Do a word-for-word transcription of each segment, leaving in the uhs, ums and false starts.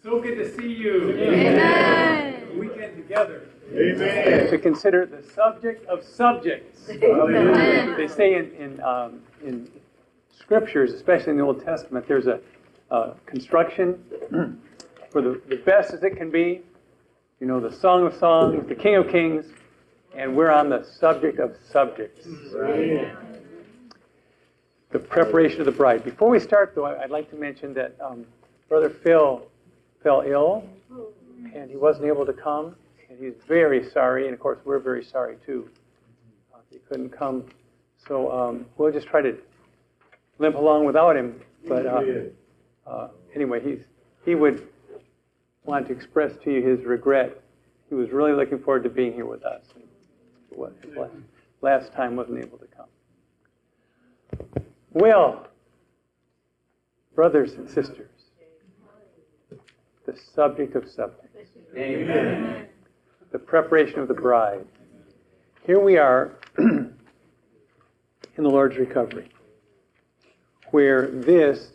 So good to see you. Amen. Weekend together. Amen. To consider the subject of subjects. Amen. They say in in, um, in scriptures, especially in the Old Testament, there's a, a construction for the, the best as it can be. You know, the Song of Songs, the King of Kings, and we're on the subject of subjects. Right. The preparation of the bride. Before we start, though, I'd like to mention that um, Brother Phil fell ill, and he wasn't able to come, and he's very sorry, and of course we're very sorry too. Uh, he couldn't come, so um, we'll just try to limp along without him. But uh, uh, anyway, he's he would want to express to you his regret. He was really looking forward to being here with us. What, last, last time wasn't able to come. Well, brothers and sisters, the subject of subjects. Amen. The preparation of the bride. Here we are in the Lord's recovery, where this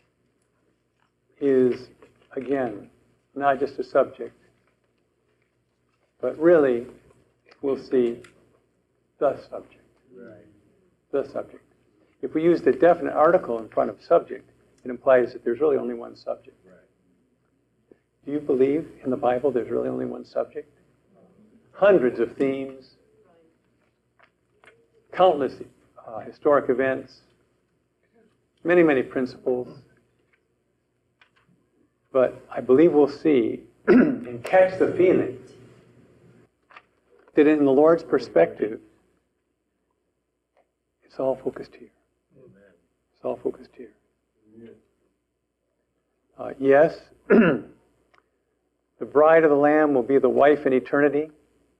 is, again, not just a subject, but really, we'll see the subject. Right. The subject. If we use the definite article in front of subject, it implies that there's really only one subject. Right. Do you believe in the Bible there's really only one subject? Hundreds of themes, countless uh, historic events, many, many principles. But I believe we'll see and catch the feeling that in the Lord's perspective, it's all focused here. Amen. It's all focused here. Uh, yes, the bride of the Lamb will be the wife in eternity,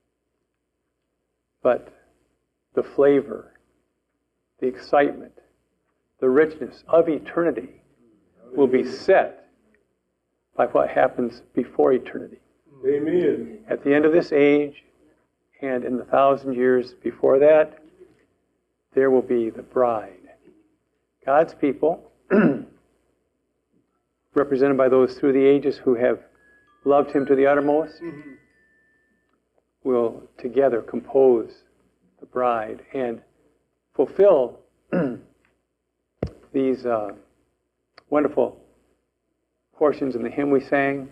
but the flavor, the excitement, the richness of eternity will be set by what happens before eternity. Amen. At the end of this age, and in the thousand years before that, there will be the bride. God's people, represented by those through the ages who have loved Him to the uttermost, mm-hmm. will together compose the bride and fulfill these uh, wonderful portions in the hymn we sang.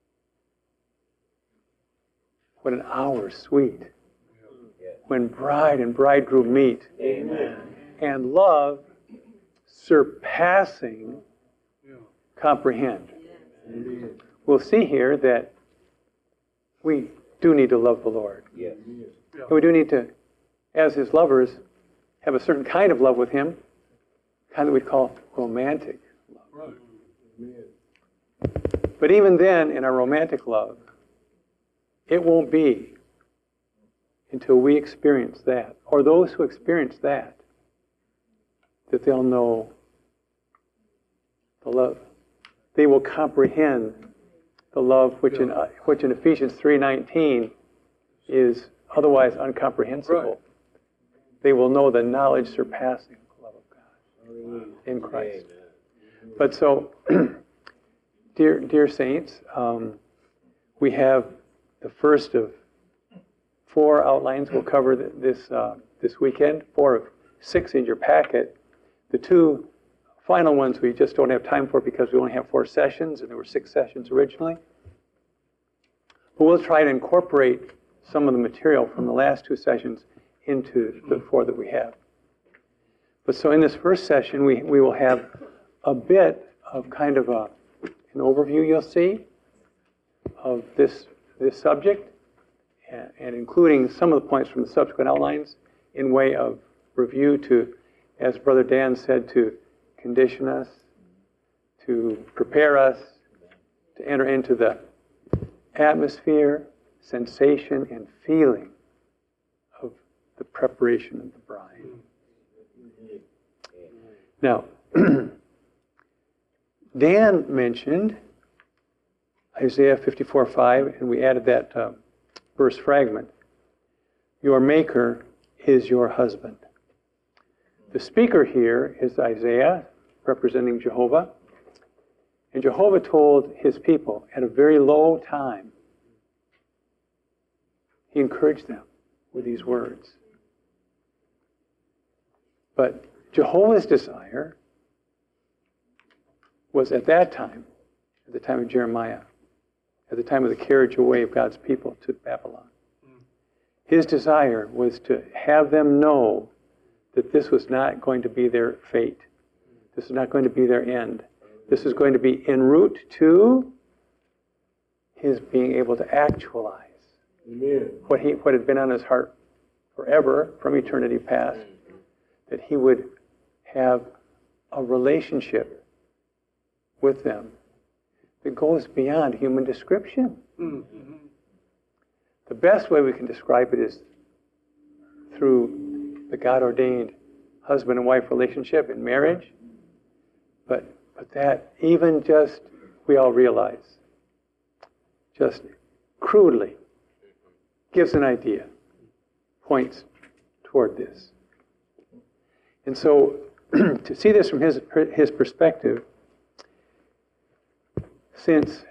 What an hour sweet when bride and bridegroom meet. Amen. And love surpassing comprehend. Amen. We'll see here that we do need to love the Lord. Yes. And we do need to, as His lovers, have a certain kind of love with Him, kind that we call romantic love. Right. Amen. But even then, in our romantic love, it won't be until we experience that, or those who experience that, that they'll know the love. They will comprehend the love which in uh, which in Ephesians three nineteen is otherwise incomprehensible. Right. They will know the knowledge surpassing the love of God in Christ. Amen. But so, dear dear saints, um, we have the first of four outlines we'll cover th- this uh, this weekend. Four of six in your packet. The two final ones we just don't have time for because we only have four sessions, and there were six sessions originally. But we'll try to incorporate some of the material from the last two sessions into the four that we have. But so in this first session, we, we will have a bit of kind of a, an overview, you'll see, of this, this subject, and, and including some of the points from the subsequent outlines in way of review to, as Brother Dan said, to condition us, to prepare us, to enter into the atmosphere, sensation, and feeling of the preparation of the bride. Now, Dan mentioned Isaiah fifty-four five, and we added that uh, verse fragment. Your Maker is your husband. The speaker here is Isaiah, representing Jehovah. And Jehovah told his people at a very low time, he encouraged them with these words. But Jehovah's desire was at that time, at the time of Jeremiah, at the time of the carriage away of God's people to Babylon, his desire was to have them know that this was not going to be their fate. This is not going to be their end. This is going to be en route to his being able to actualize Amen. what he what had been on his heart forever, from eternity past, that he would have a relationship with them that goes beyond human description. Mm-hmm. The best way we can describe it is through the God-ordained husband and wife relationship in marriage. But, but that even just, we all realize, just crudely gives an idea, points toward this. And so, to see this from his, his perspective, since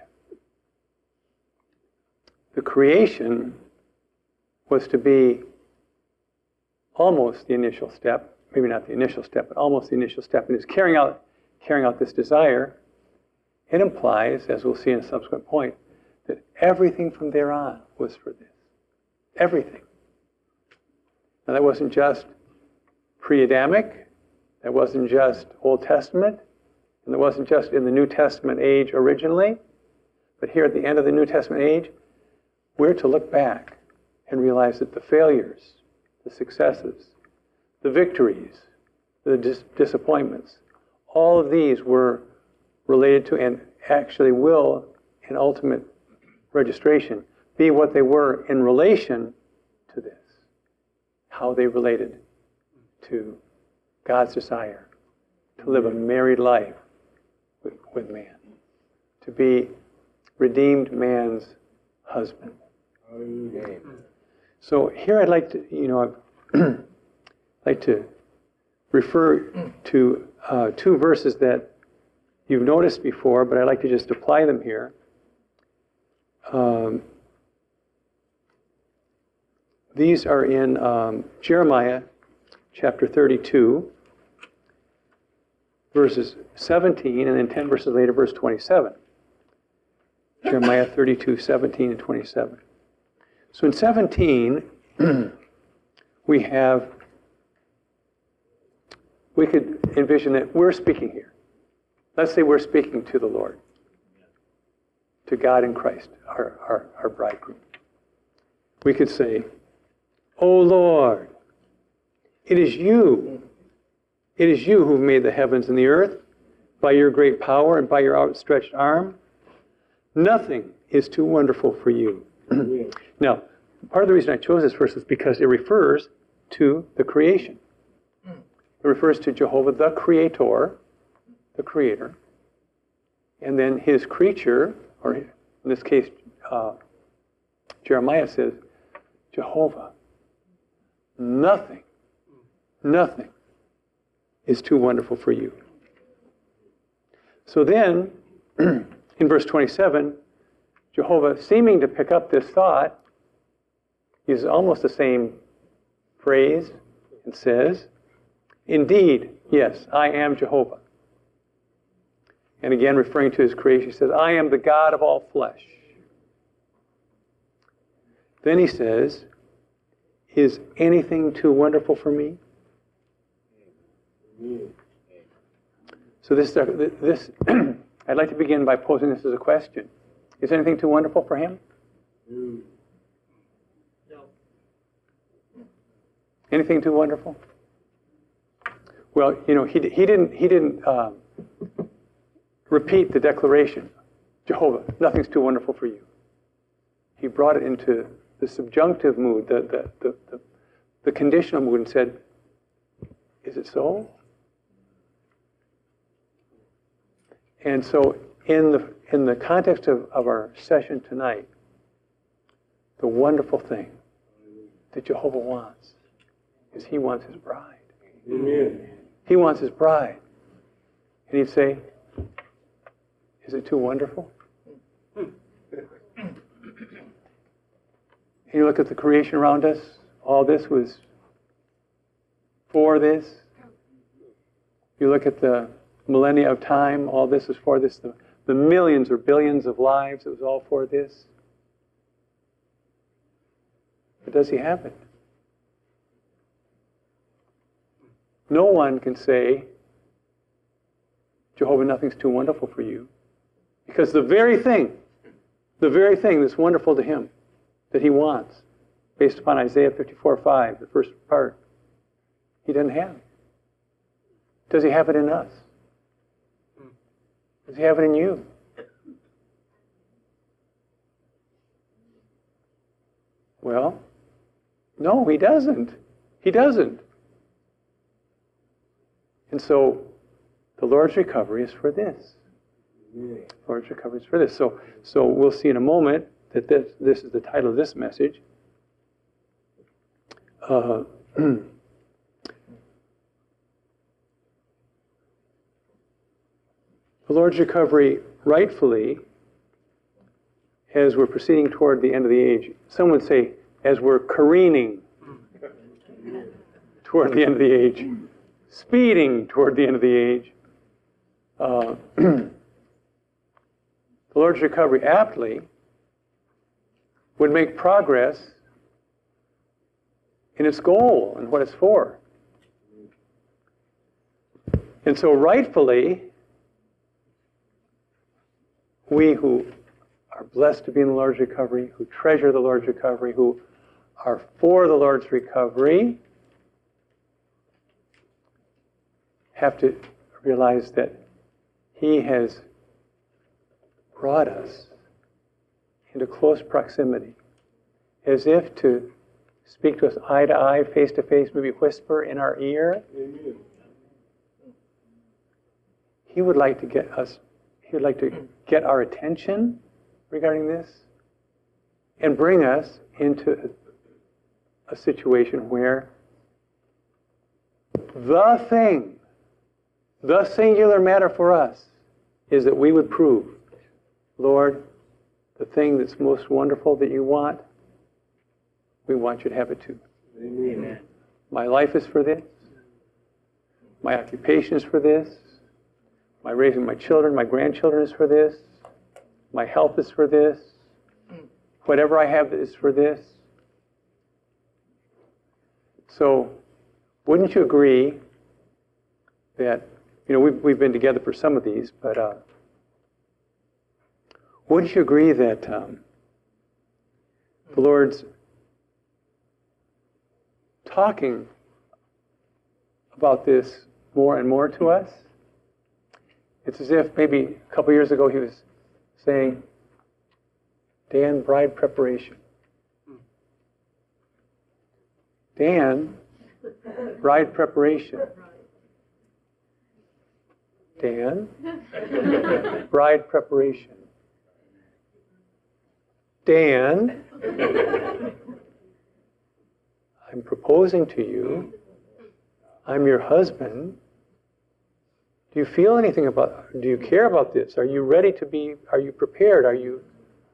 the creation was to be almost the initial step, maybe not the initial step, but almost the initial step, and is carrying out carrying out this desire, it implies, as we'll see in a subsequent point, that everything from there on was for this. Everything. Now that wasn't just pre-Adamic, that wasn't just Old Testament, and that wasn't just in the New Testament age originally, but here at the end of the New Testament age, we're to look back and realize that the failures, the successes, the victories, the dis- disappointments, all of these were related to, and actually will, in ultimate registration, be what they were in relation to this. How they related to God's desire to live a married life with, with man, to be redeemed man's husband. Hallelujah. So here I'd like to, you know, I'd like to refer to uh, two verses that you've noticed before, but I'd like to just apply them here. Um, these are in um, Jeremiah chapter thirty-two, verses seventeen, and then ten verses later, verse twenty-seven. Jeremiah thirty-two, seventeen and twenty-seven. So in seventeen, we have, we could envision that we're speaking here. Let's say we're speaking to the Lord, to God in Christ, our, our, our bridegroom. We could say, "O Lord, it is you. It is you who've made the heavens and the earth by your great power and by your outstretched arm. Nothing is too wonderful for you." Now, part of the reason I chose this verse is because it refers to the creation. It refers to Jehovah, the Creator, the Creator, and then his creature, or in this case, uh, Jeremiah says, Jehovah, nothing, nothing is too wonderful for you. So then, in verse twenty-seven, Jehovah, seeming to pick up this thought, uses almost the same phrase and says, "Indeed, yes, I am Jehovah." And again, referring to his creation, he says, "I am the God of all flesh." Then he says, "Is anything too wonderful for me?" So this, this I'd like to begin by posing this as a question. Is anything too wonderful for him? No. Anything too wonderful? Well, you know, he, he didn't, he didn't um, repeat the declaration, Jehovah, nothing's too wonderful for you. He brought it into the subjunctive mood, the, the, the, the, the conditional mood, and said, is it so? And so in the in the context of, of our session tonight, the wonderful thing that Jehovah wants is he wants his bride. Amen. He wants his bride. And he'd say, Is it too wonderful? And you look at the creation around us, all this was for this. You look at the millennia of time, all this is for this. The, the millions or billions of lives, it was all for this. But does he have it? No one can say, Jehovah, nothing's too wonderful for you. Because the very thing, the very thing that's wonderful to him, that he wants, based upon Isaiah fifty-four five, the first part, he doesn't have it. Does he have it in us? Does he have it in you? Well, no, he doesn't. He doesn't. And so, the Lord's recovery is for this. The Lord's recovery is for this. So, so we'll see in a moment that this, this is the title of this message. Uh, the Lord's recovery, rightfully, as we're proceeding toward the end of the age, some would say, as we're careening toward the end of the age, speeding toward the end of the age, uh, the Lord's recovery aptly would make progress in its goal and what it's for. And so rightfully, we who are blessed to be in the Lord's recovery, who treasure the Lord's recovery, who are for the Lord's recovery, have to realize that he has brought us into close proximity, as if to speak to us eye to eye, face to face, maybe whisper in our ear. Amen. He would like to get us, he would like to get our attention regarding this and bring us into a, a situation where the thing, the singular matter for us is that we would prove, Lord, the thing that's most wonderful that you want, we want you to have it too. Amen. My life is for this. My occupation is for this. My raising my children, my grandchildren is for this. My health is for this. Whatever I have is for this. So, wouldn't you agree that, you know, we've, we've been together for some of these, but uh, wouldn't you agree that um, the Lord's talking about this more and more to us? It's as if maybe a couple years ago he was saying, Dan, bride preparation. Dan, bride preparation. Dan, bride preparation. Dan, I'm proposing to you. I'm your husband. Do you feel anything about, do you care about this? Are you ready to be, are you prepared? Are you,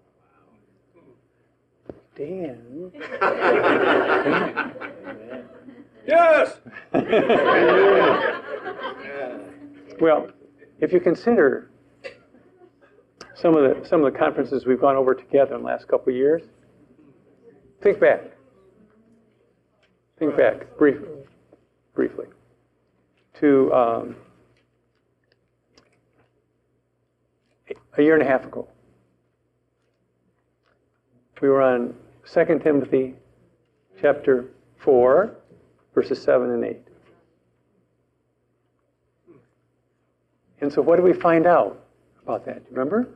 Dan? Dan. Yes! Well, if you consider some of the some of the conferences we've gone over together in the last couple of years, think back. Think back brief, briefly to um, a year and a half ago. We were on Second Timothy chapter four, verses seven and eight. And so what did we find out about that? Do you remember?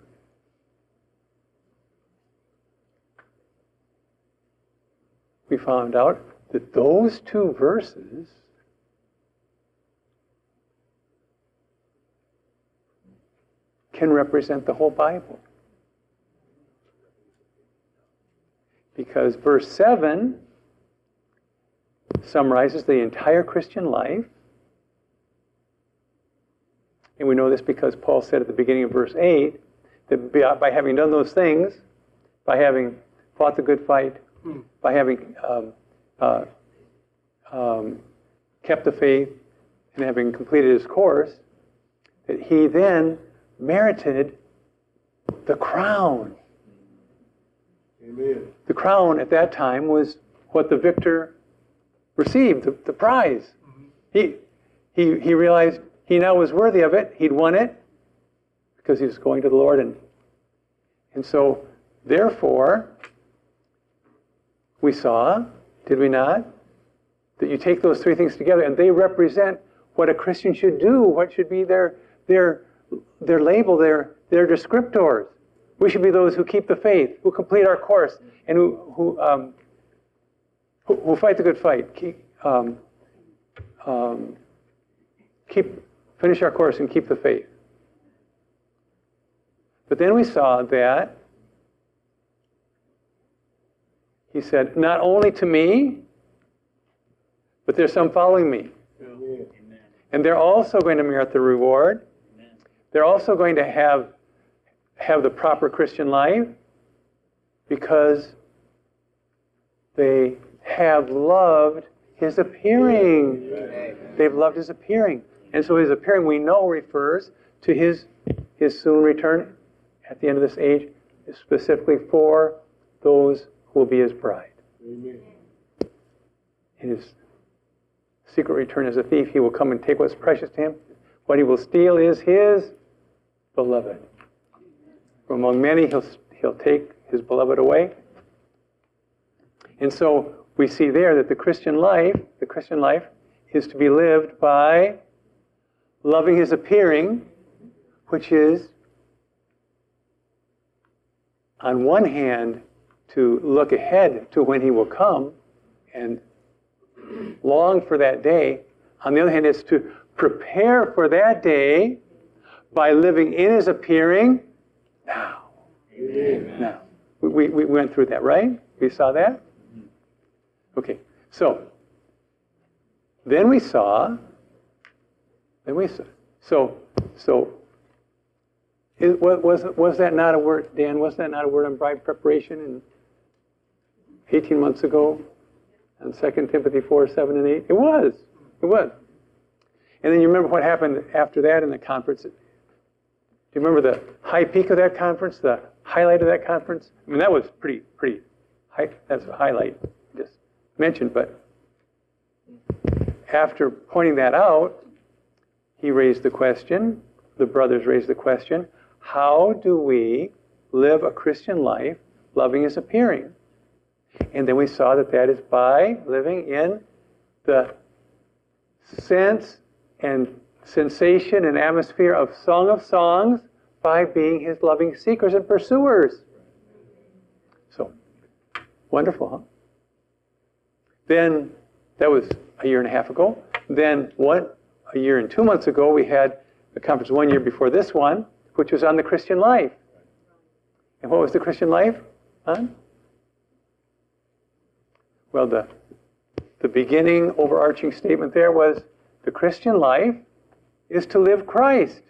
We found out that those two verses can represent the whole Bible. Because verse seven summarizes the entire Christian life. And we know this because Paul said at the beginning of verse eight, that by by having done those things, by having fought the good fight, by having um, uh, um, kept the faith, and having completed his course, that he then merited the crown. Amen. The crown at that time was what the victor received, the, the prize. Mm-hmm. He, he, he realized he now was worthy of it. He'd won it because he was going to the Lord. And, and so, therefore, we saw, did we not, that you take those three things together and they represent what a Christian should do, what should be their, their, their label, their, their descriptors. We should be those who keep the faith, who complete our course, and who who, um, who, who fight the good fight, keep, um, um, keep finish our course and keep the faith. But then we saw that he said, not only to me, but there's some following me. Amen. And they're also going to merit the reward. Amen. They're also going to have have the proper Christian life because they have loved his appearing. Amen. They've loved his appearing. And so his appearing, we know, refers to his, his soon return at the end of this age, specifically for those who will be his bride. Amen. In his secret return as a thief, he will come and take what's precious to him. What he will steal is his beloved. From among many, he'll, he'll take his beloved away. And so we see there that the Christian life, the Christian life is to be lived by loving his appearing, which is, on one hand, to look ahead to when he will come and long for that day. On the other hand, it's to prepare for that day by living in his appearing now. Amen. Now. We, we, we went through that, right? We saw that? Okay. So, then we saw, then we saw, so, so, it, was, was that not a word, Dan, was that not a word on bride preparation in eighteen months ago? On Second Timothy four, seven, and eight? It was. It was. And then you remember what happened after that in the conference? Do you remember the high peak of that conference, the highlight of that conference? I mean, that was pretty, pretty high. That's a highlight, just mentioned. But after pointing that out, he raised the question, the brothers raised the question, how do we live a Christian life loving his appearing? And then we saw that that is by living in the sense and sensation and atmosphere of Song of Songs by being his loving seekers and pursuers. So, wonderful, huh? Then, that was a year and a half ago. Then, one, a year and two months ago, we had the conference one year before this one, which was on the Christian life. And what was the Christian life on? Well, the, the beginning overarching statement there was the Christian life is to live Christ.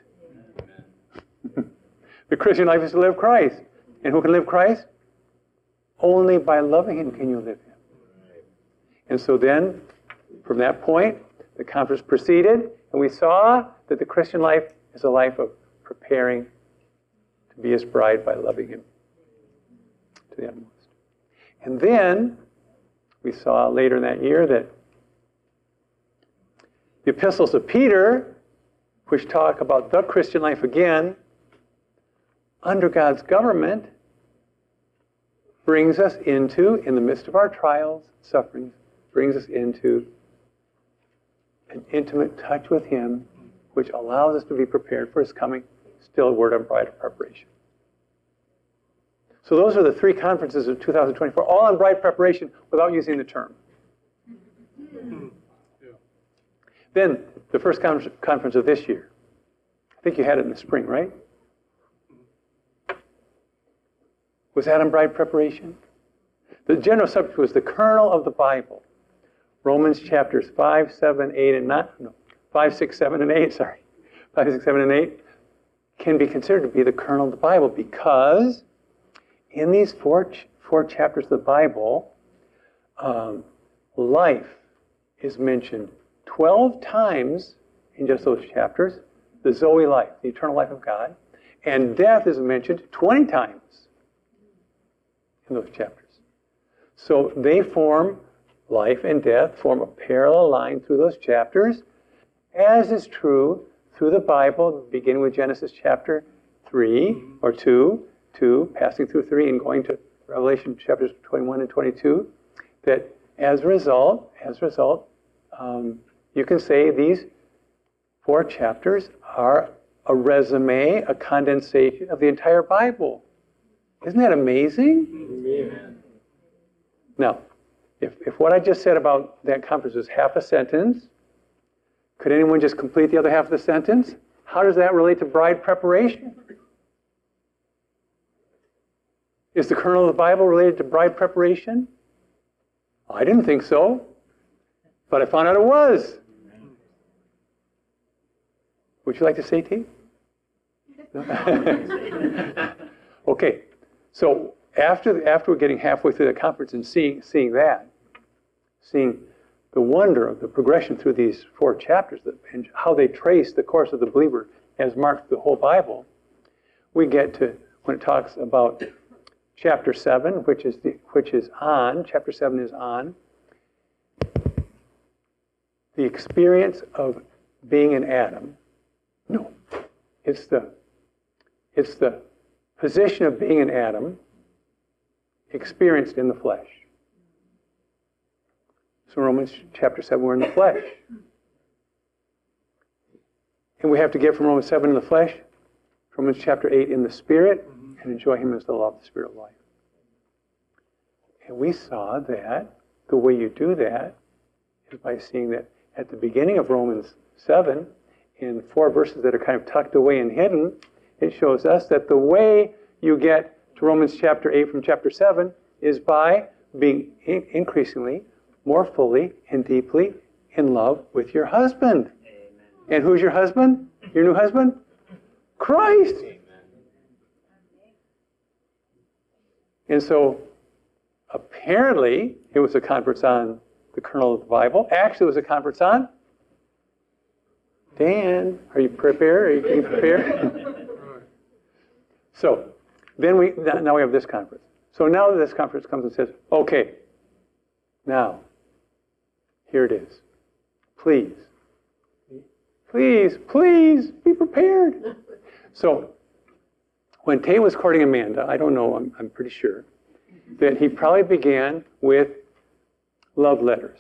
The Christian life is to live Christ. And who can live Christ? Only by loving him can you live him. And so then, from that point, the conference proceeded, and we saw that the Christian life is a life of preparing to be his bride by loving him to the utmost. And then, we saw later in that year that the epistles of Peter, which talk about the Christian life again, under God's government, brings us into, in the midst of our trials, sufferings, brings us into an intimate touch with him, which allows us to be prepared for his coming. Still a word on bride preparation. So those are the three conferences of two thousand twenty-four, all on bride preparation without using the term. Then, the first con- conference of this year. I think you had it in the spring, right? Was that on bride preparation? The general subject was the kernel of the Bible. Romans chapters five, seven, eight, and nine. No, five, six, seven, and eight, sorry. five, six, seven, and eight. can be considered to be the kernel of the Bible, because in these four, ch- four chapters of the Bible, um, life is mentioned twelve times in just those chapters, the Zoe life, the eternal life of God, and death is mentioned twenty times in those chapters. So they form, life and death form a parallel line through those chapters, as is true through the Bible, beginning with Genesis chapter three or two, two, passing through three and going to Revelation chapters twenty-one and twenty-two, that as a result, as a result, um, you can say these four chapters are a resume, a condensation of the entire Bible. Isn't that amazing? Amen. Now, if, if what I just said about that conference was half a sentence, could anyone just complete the other half of the sentence? How does that relate to bride preparation? Is the kernel of the Bible related to bride preparation? I didn't think so, but I found out it was. Would you like to say, T? No? Okay, so after after we're getting halfway through the conference and seeing seeing that, seeing the wonder of the progression through these four chapters and how they trace the course of the believer as marked the whole Bible, we get to when it talks about chapter seven, which is the which is on. Chapter seven is on the experience of being an Adam. No, it's the it's the position of being an Adam experienced in the flesh. So Romans chapter seven, we're in the flesh. And we have to get from Romans seven in the flesh, Romans chapter eight in the spirit, and enjoy him as the law of the spirit of life. And we saw that the way you do that is by seeing that at the beginning of Romans seven, in four verses that are kind of tucked away and hidden, it shows us that the way you get to Romans chapter eight from chapter seven is by being in- increasingly, more fully and deeply in love with your husband. Amen. And who's your husband? Your new husband? Christ. Amen. And so, apparently, it was a conference on the kernel of the Bible. Actually, it was a conference on Dan. Are you prepared? Are you, are you prepared? So, then we now we have this conference. So now this conference comes and says, okay, now, here it is. Please, please, please be prepared. So, when Tate was courting Amanda, I don't know, I'm, I'm pretty sure, that he probably began with love letters.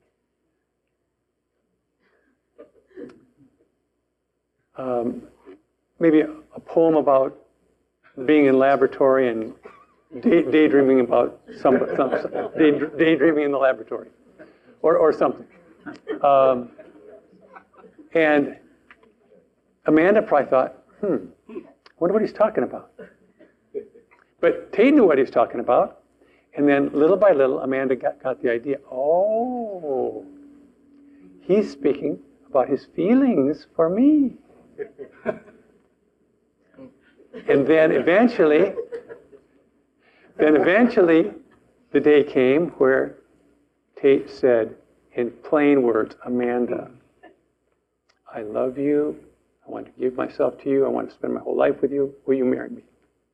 Um, maybe a, a poem about being in laboratory and day, daydreaming about some, some, some day, daydreaming in the laboratory, or or something. Um, and Amanda probably thought, hmm, wonder what he's talking about. But Tate knew what he was talking about, and then little by little, Amanda got, got the idea. Oh, he's speaking about his feelings for me. And then eventually, then eventually, the day came where Tate said, in plain words, Amanda, I love you. I want to give myself to you. I want to spend my whole life with you. Will you marry me?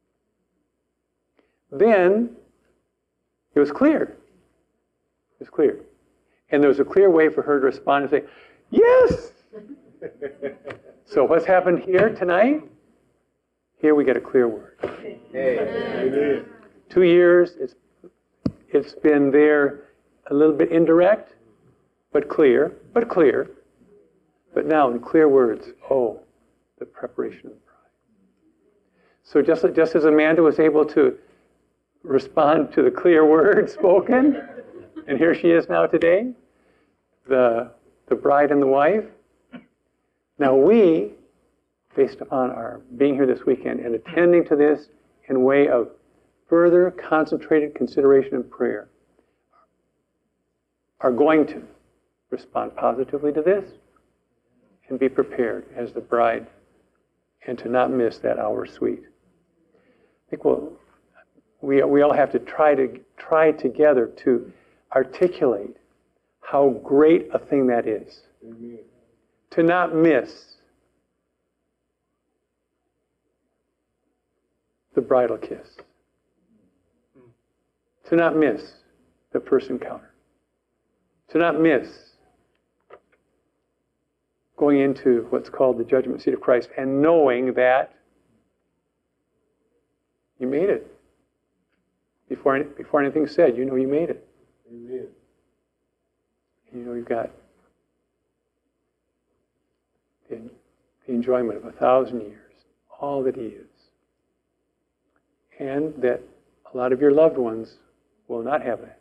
Then it was clear. It was clear. And there was a clear way for her to respond and say, yes! So what's happened here tonight? Here we get a clear word. Amen. Two years, it's, it's been there a little bit indirect, but clear, but clear. But now in clear words, oh, the preparation of the bride. So just, just as Amanda was able to respond to the clear word spoken, and here she is now today, the, the bride and the wife. Now we, based upon our being here this weekend and attending to this in way of further concentrated consideration and prayer, are going to respond positively to this and be prepared as the bride and to not miss that hour sweet. I think we'll, we we all have to try to try together to articulate how great a thing that is. Amen. To not miss the bridal kiss. To not miss the first encounter. To not miss going into what's called the judgment seat of Christ and knowing that you made it. Before, before anything's said, you know you made it. Amen. You know you've got the, the enjoyment of a thousand years, all that He is. And that a lot of your loved ones will not have that.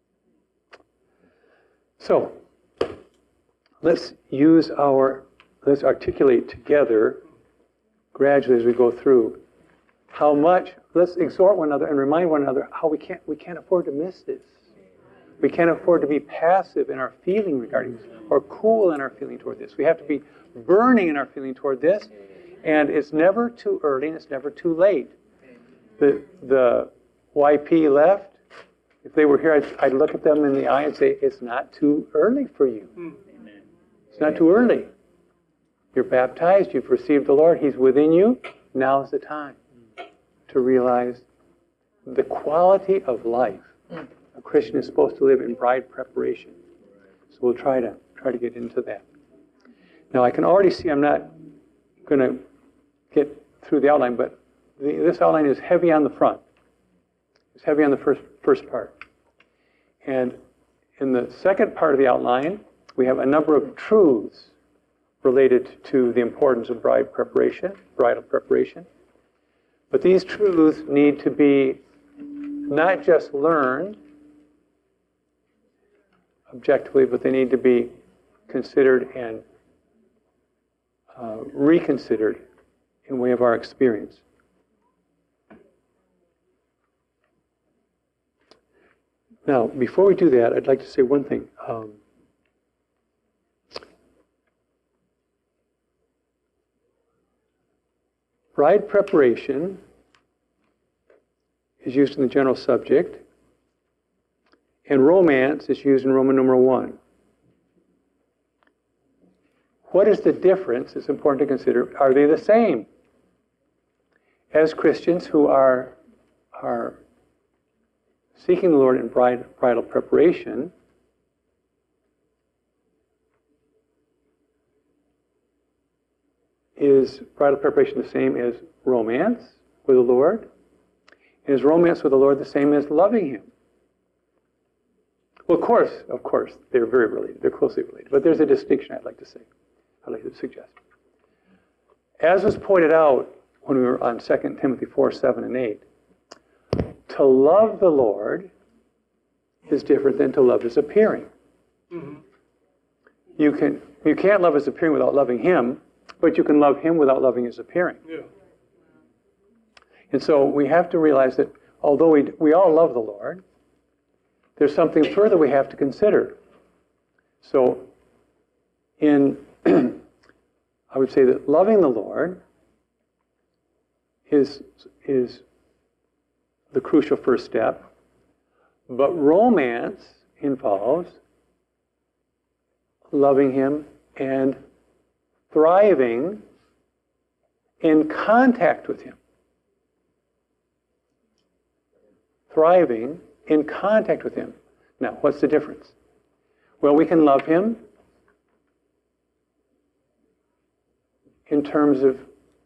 So, let's use our, let's articulate together gradually as we go through how much, let's exhort one another and remind one another how we can't, we can't afford to miss this. We can't afford to be passive in our feeling regarding this or cool in our feeling toward this. We have to be burning in our feeling toward this, and it's never too early and it's never too late. The, the Y P left, if they were here, I'd, I'd look at them in the eye and say, it's not too early for you. Amen. It's not too early. You're baptized, you've received the Lord, He's within you. Now's the time to realize the quality of life a Christian is supposed to live in bride preparation. So we'll try to try to get into that. Now I can already see I'm not going to get through the outline, but the, this outline is heavy on the front. It's heavy on the first first part. And in the second part of the outline, we have a number of truths related to the importance of bride preparation, bridal preparation. But these truths need to be not just learned objectively, but they need to be considered and uh, reconsidered in way of our experience. Now, before we do that, I'd like to say one thing. Um, bride preparation is used in the general subject, and romance is used in Roman numeral one. What is the difference? It's important to consider. Are they the same? As Christians who are, are seeking the Lord in bride, bridal preparation, is bridal preparation the same as romance with the Lord? And is romance with the Lord the same as loving Him? Well, of course, of course, they're very related. They're closely related. But there's a distinction I'd like to say. I'd like to suggest. As was pointed out when we were on Second Timothy four, seven, and eight, to love the Lord is different than to love His appearing. Mm-hmm. You can you can't love His appearing without loving Him, but you can love Him without loving His appearing. Yeah. And so we have to realize that although we we all love the Lord, there's something further we have to consider. So in I would say that loving the Lord is is the crucial first step, but romance involves loving Him and thriving in contact with Him. Thriving in contact with Him. Now, what's the difference? Well, we can love Him in terms of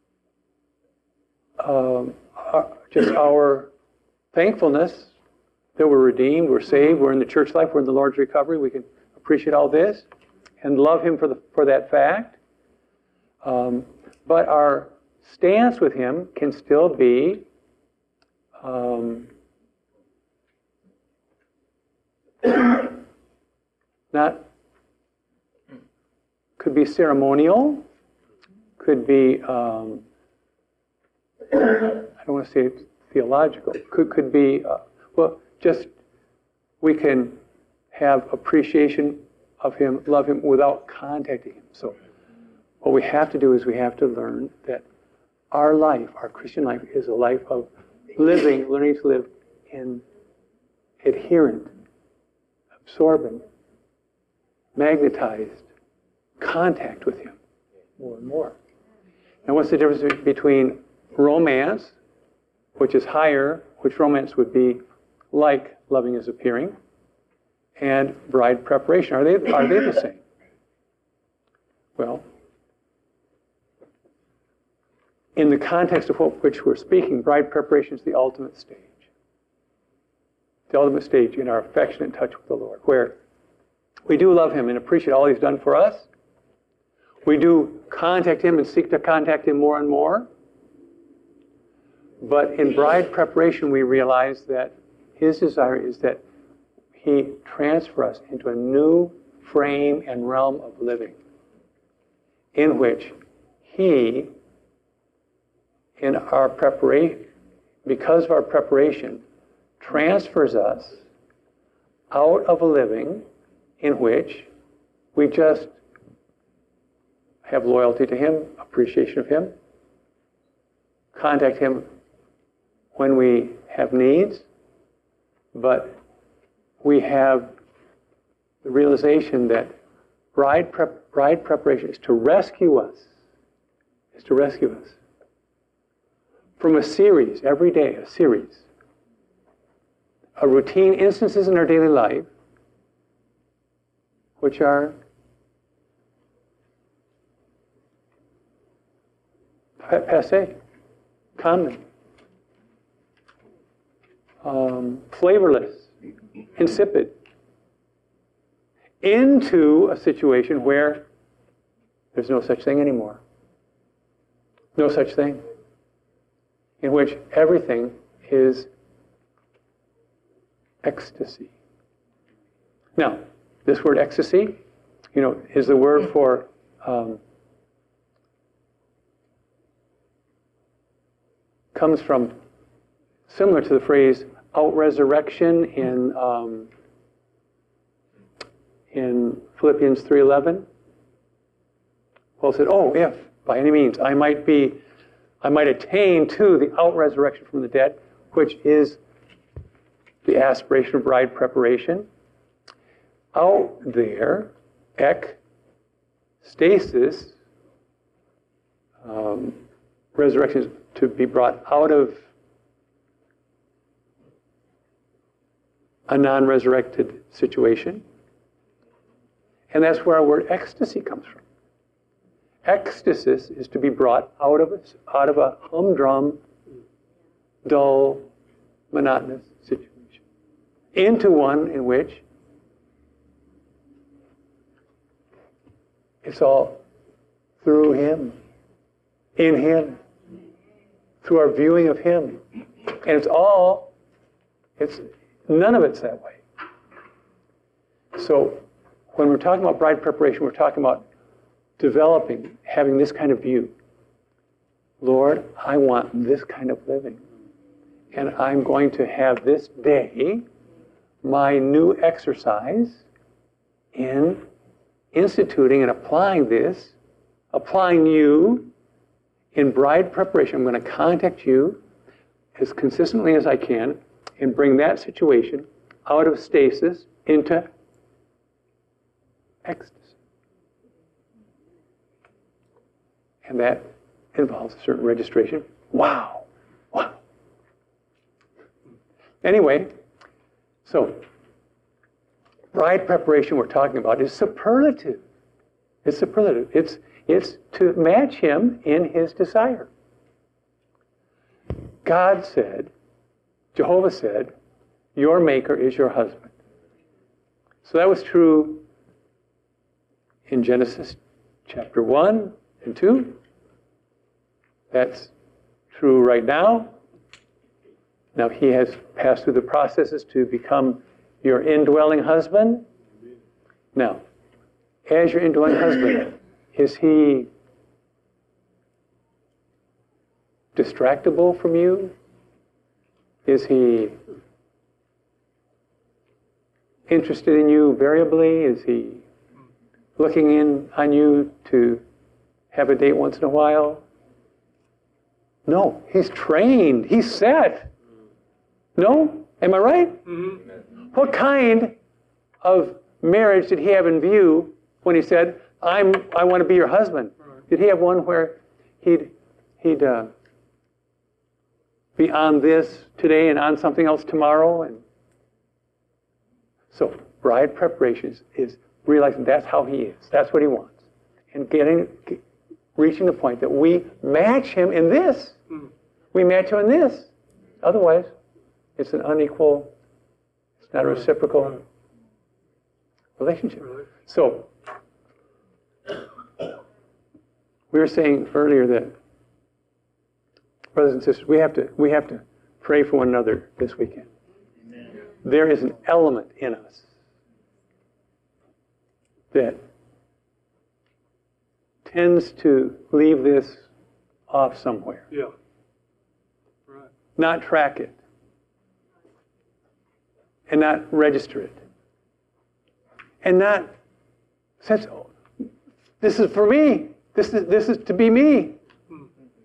um, our, just our thankfulness that we're redeemed, we're saved, we're in the church life, we're in the Lord's recovery. We can appreciate all this and love Him for the for that fact. Um, but our stance with Him can still be um, not, could be ceremonial, could be, um, I don't want to say theological, could, could be, uh, well, just we can have appreciation of Him, love Him without contacting Him. So what we have to do is we have to learn that our life, our Christian life, is a life of living, learning to live in adherent, absorbent, magnetized contact with Him more and more. Now, what's the difference between romance, which is higher, which romance would be like loving is appearing, and bride preparation? Are they, are they the same? Well, in the context of what, which we're speaking, bride preparation is the ultimate stage. The ultimate stage in our affectionate touch with the Lord, where we do love Him and appreciate all He's done for us. We do contact Him and seek to contact Him more and more. But in bride preparation, we realize that His desire is that He transfer us into a new frame and realm of living in which He, in our preparation, because of our preparation, transfers us out of a living in which we just have loyalty to Him, appreciation of Him, contact Him when we have needs, but we have the realization that bride, prep, bride preparation is to rescue us, is to rescue us from a series, every day, a series, a routine instances in our daily life which are passé, common, um, flavorless, insipid, into a situation where there's no such thing anymore. No such thing. In which everything is ecstasy. Now, this word ecstasy, you know, is the word for um, comes from, similar to the phrase out-resurrection in um, in Philippians three eleven. Paul said, "Oh, if by any means I might be, I might attain to the out-resurrection from the dead," which is the aspiration of bride preparation. Out there, ek, stasis, um, resurrection is to be brought out of a non-resurrected situation. And that's where our word ecstasy comes from. Ecstasis is to be brought out of a, out of a humdrum, dull, monotonous situation into one in which it's all through Him, in Him, through our viewing of Him. And it's all, it's none of it's that way. So when we're talking about bride preparation, we're talking about developing, having this kind of view. Lord, I want this kind of living. And I'm going to have this day my new exercise in instituting and applying this, applying you in bride preparation. I'm going to contact you as consistently as I can and bring that situation out of stasis into ecstasy. And that involves a certain registration. Wow. Wow. Anyway, so bride preparation we're talking about is superlative. It's superlative. It's, it's to match Him in His desire. God said, Jehovah said, your maker is your husband. So that was true in Genesis chapter one and two. That's true right now. Now He has passed through the processes to become your indwelling husband. Now, as your indwelling husband, is He distractible from you? Is He interested in you variably? Is He looking in on you to have a date once in a while? No, he's trained. He's set. No? Am I right? Mm-hmm. What kind of marriage did he have in view when he said, I'm, I want to be your husband? Right. Did he have one where he'd, he'd uh, be on this today and on something else tomorrow? And so bride preparations is realizing that's how he is. That's what he wants. And getting, reaching the point that we match him in this. Mm. We match him in this. Otherwise, it's an unequal, it's not a reciprocal relationship. So, we were saying earlier that, brothers and sisters, we have to we have to pray for one another this weekend. Amen. There is an element in us that tends to leave this off somewhere. Yeah. Right. Not track it. And not register it. And not sense, oh, this is for me. This is this is to be me. Hmm.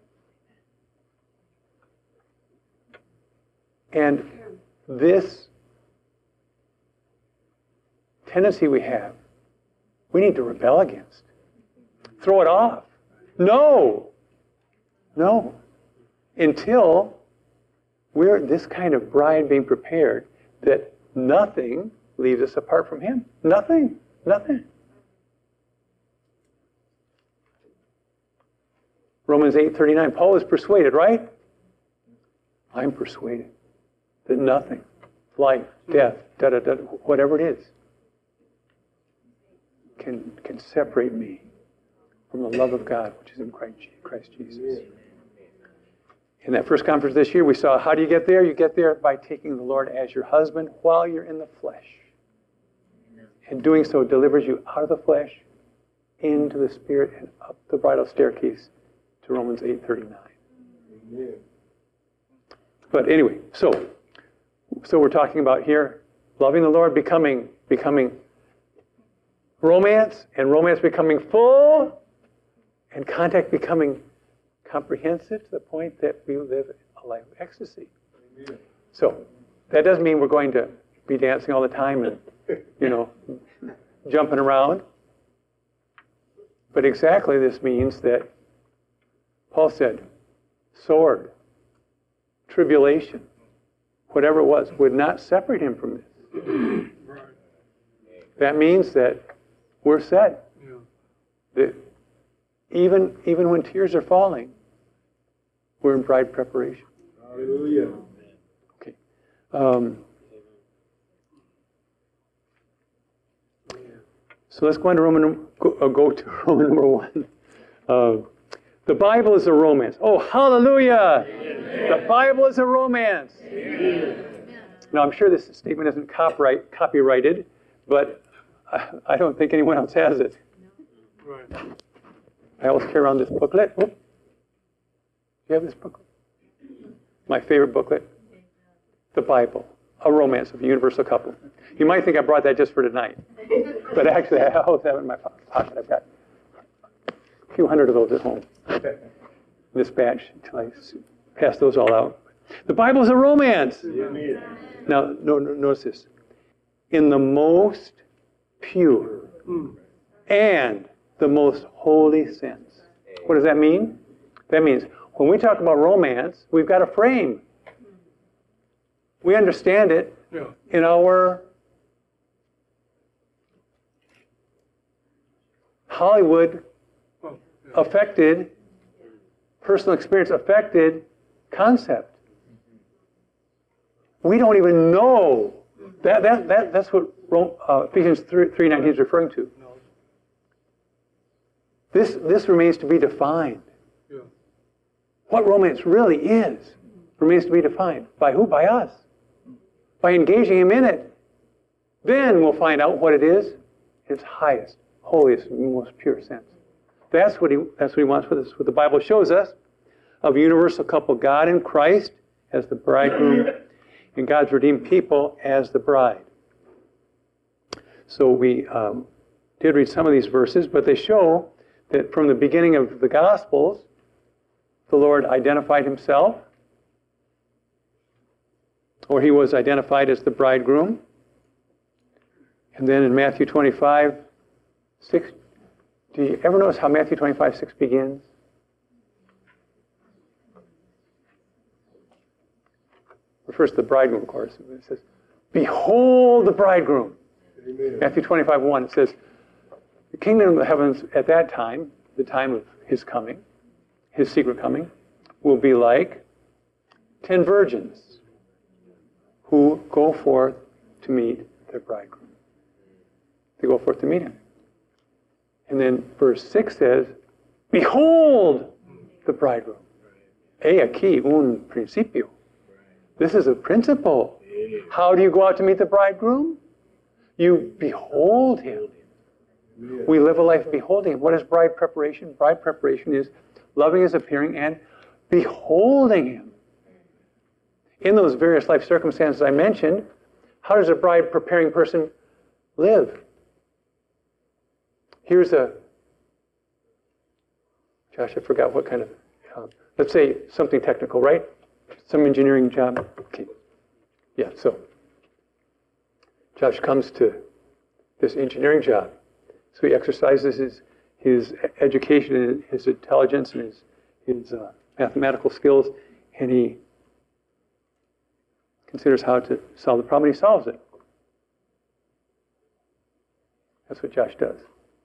And this tendency we have, we need to rebel against. Throw it off. No. No. Until we're this kind of bride being prepared that nothing leaves us apart from him. Nothing. Nothing. Romans eight thirty-nine. Paul is persuaded, right? I'm persuaded that nothing, life, death, da da da, whatever it is, can can separate me from the love of God, which is in Christ, Christ Jesus. In that first conference this year, we saw how do you get there? You get there by taking the Lord as your husband while you're in the flesh. And doing so delivers you out of the flesh into the Spirit and up the bridal staircase to Romans eight thirty-nine. But anyway, so so we're talking about here loving the Lord, becoming becoming romance, and romance becoming full, and contact becoming comprehensive to the point that we live a life of ecstasy. Amen. So that doesn't mean we're going to be dancing all the time and, you know, jumping around. But exactly this means that Paul said, sword, tribulation, whatever it was, would not separate him from this. Right. That means that we're set. Yeah. That even, even when tears are falling, we're in bride preparation. Hallelujah. Okay. Um, so let's go on to Roman. Go, uh, go to Roman number one. Uh, the Bible is a romance. Oh, hallelujah! Amen. The Bible is a romance. Amen. Now, I'm sure this statement isn't copyright copyrighted, but I, I don't think anyone else has it. Right. I always carry around this booklet. Oh. Do you have this booklet? My favorite booklet. The Bible, a romance of a universal couple. You might think I brought that just for tonight. But actually, I always have it in my pocket. I've got a few hundred of those at home. This batch until I pass those all out. The Bible is a romance. Amen. Now, no, no, notice this. In the most pure and the most holy sense. What does that mean? That means when we talk about romance, we've got a frame. We understand it Yeah. in our Hollywood Oh, yeah. affected, personal experience affected concept. We don't even know. That, that, that, that's what uh, Ephesians three nineteen is referring to. No. This, this remains to be defined. Yeah. What romance really is remains to be defined. By who? By us. By engaging him in it. Then we'll find out what it is in its highest, holiest, most pure sense. That's what he, that's what he wants with us. What the Bible shows us of a universal couple, God and Christ as the bridegroom, and God's redeemed people as the bride. So we um, did read some of these verses, but they show that from the beginning of the Gospels, the Lord identified himself, or he was identified as the bridegroom. And then in Matthew twenty-five, six, do you ever notice how Matthew twenty-five, six begins? Refers to the bridegroom, of course. It says, behold the bridegroom. Amen. Matthew twenty-five, one, it says, the kingdom of the heavens at that time, the time of his coming, his secret coming, will be like ten virgins who go forth to meet their bridegroom. They go forth to meet him. And then verse six says, behold the bridegroom. He aquí un principio. This is a principle. How do you go out to meet the bridegroom? You behold him. We live a life beholding him. What is bride preparation? Bride preparation is loving his appearing and beholding him. In those various life circumstances I mentioned, how does a bride preparing person live? Here's a, Josh, I forgot what kind of, uh, let's say something technical, right? Some engineering job. Okay. Yeah, so Josh comes to this engineering job. So he exercises his, his education and his intelligence and his, his uh, mathematical skills, and he considers how to solve the problem, and he solves it. That's what Josh does.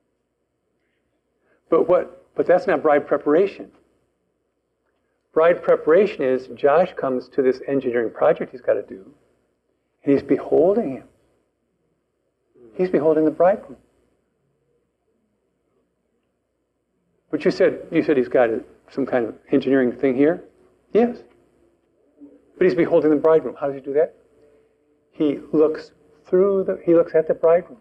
But what? But that's not bride preparation. Bride preparation is Josh comes to this engineering project he's got to do, and he's beholding him. He's beholding the bridegroom. But you said you said he's got a, some kind of engineering thing here? Yes. But he's beholding the bridegroom. How does he do that? He looks through the he looks at the bridegroom.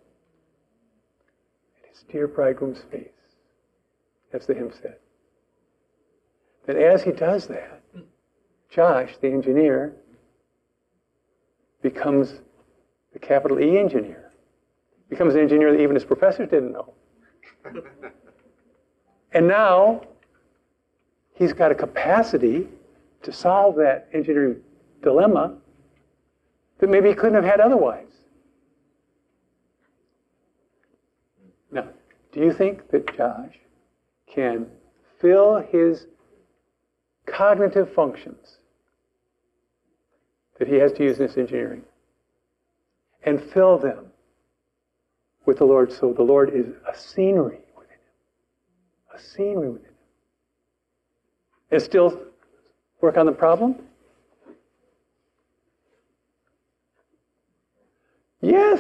At his dear bridegroom's face. As the hymn said. Then as he does that, Josh, the engineer, becomes the capital E engineer. Becomes an engineer that even his professors didn't know. And now, he's got a capacity to solve that engineering dilemma that maybe he couldn't have had otherwise. Now, do you think that Josh can fill his cognitive functions that he has to use in this engineering and fill them with the Lord, so the Lord is a scenery within him, a scenery within him, and still work on the problem? Yes,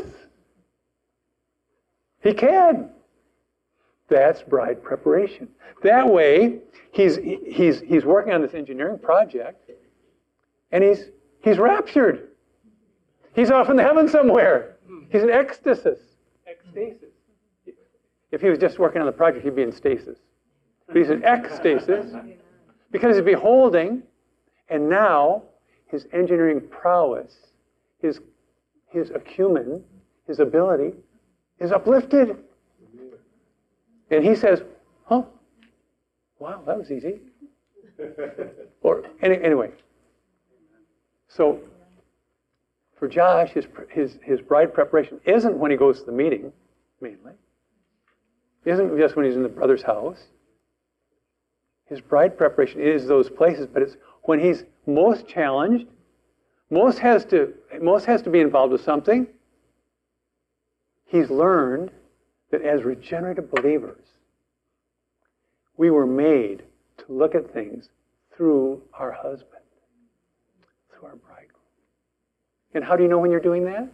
he can. That's bride preparation. That way, he's he's he's working on this engineering project, and he's he's raptured. He's off in the heaven somewhere. He's in ecstasis. Ecstasis. If he was just working on the project, he'd be in stasis. But he's in ecstasis because he's beholding, and now his engineering prowess, his his acumen, his ability, is uplifted. And he says, huh, wow, that was easy. Or any, anyway. So for Josh, his, his, his bride preparation isn't when he goes to the meeting, mainly. It isn't just when he's in the brother's house. His bride preparation is those places, but it's when he's most challenged, most has to, most has to be involved with something. He's learned that as regenerative believers, we were made to look at things through our husband, through our bridegroom. And how do you know when you're doing that?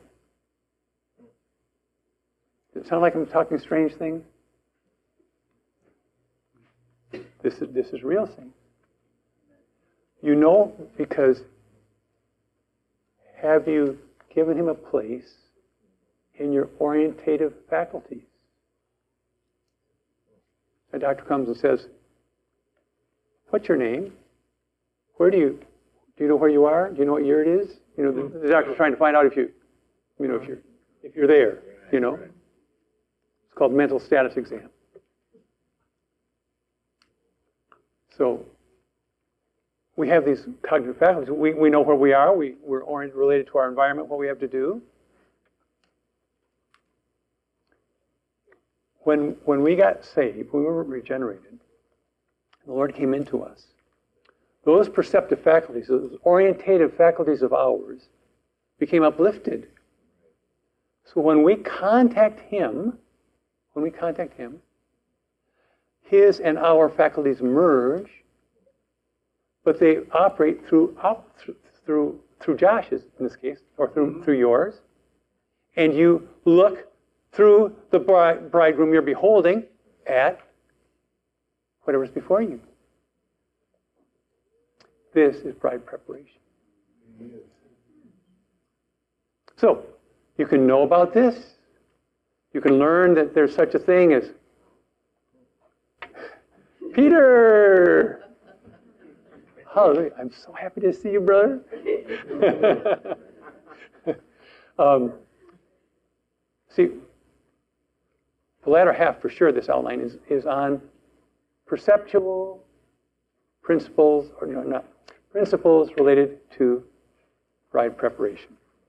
Does it sound like I'm talking strange things? This is, this is real thing. You know because have you given him a place in your orientative faculties? A doctor comes and says, what's your name? Where do you, do you know where you are? Do you know what year it is? You know, the, the doctor's trying to find out if you, you know, if you're, if you're there, you know. It's called mental status exam. So we have these cognitive faculties. We, we know where we are. We, we're oriented, related to our environment, what we have to do. When, when we got saved, when we were regenerated, the Lord came into us. Those perceptive faculties, those orientative faculties of ours, became uplifted. So when we contact Him, when we contact Him, His and our faculties merge, but they operate through through through, through Josh's in this case, or through mm-hmm. through yours, and you look through the bride, bridegroom you're beholding at whatever's before you. This is bride preparation. So, you can know about this. You can learn that there's such a thing as Peter! Hallelujah. I'm so happy to see you, brother. um, see, the latter half, for sure, this outline is, is on perceptual principles, or no, not principles related to bride preparation.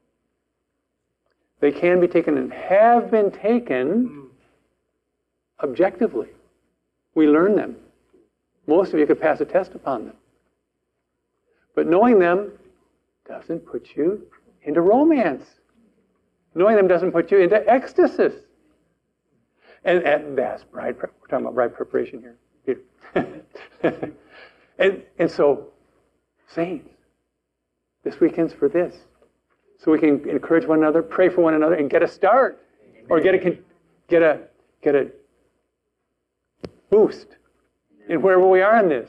They can be taken and have been taken objectively. We learn them. Most of you could pass a test upon them. But knowing them doesn't put you into romance. Knowing them doesn't put you into ecstasy. And, and that's bride prep. We're talking about bride preparation here, Peter. and, and so, saints, this weekend's for this. So we can encourage one another, pray for one another, and get a start. Amen. Or get a, get a, get a boost in wherever we are in this.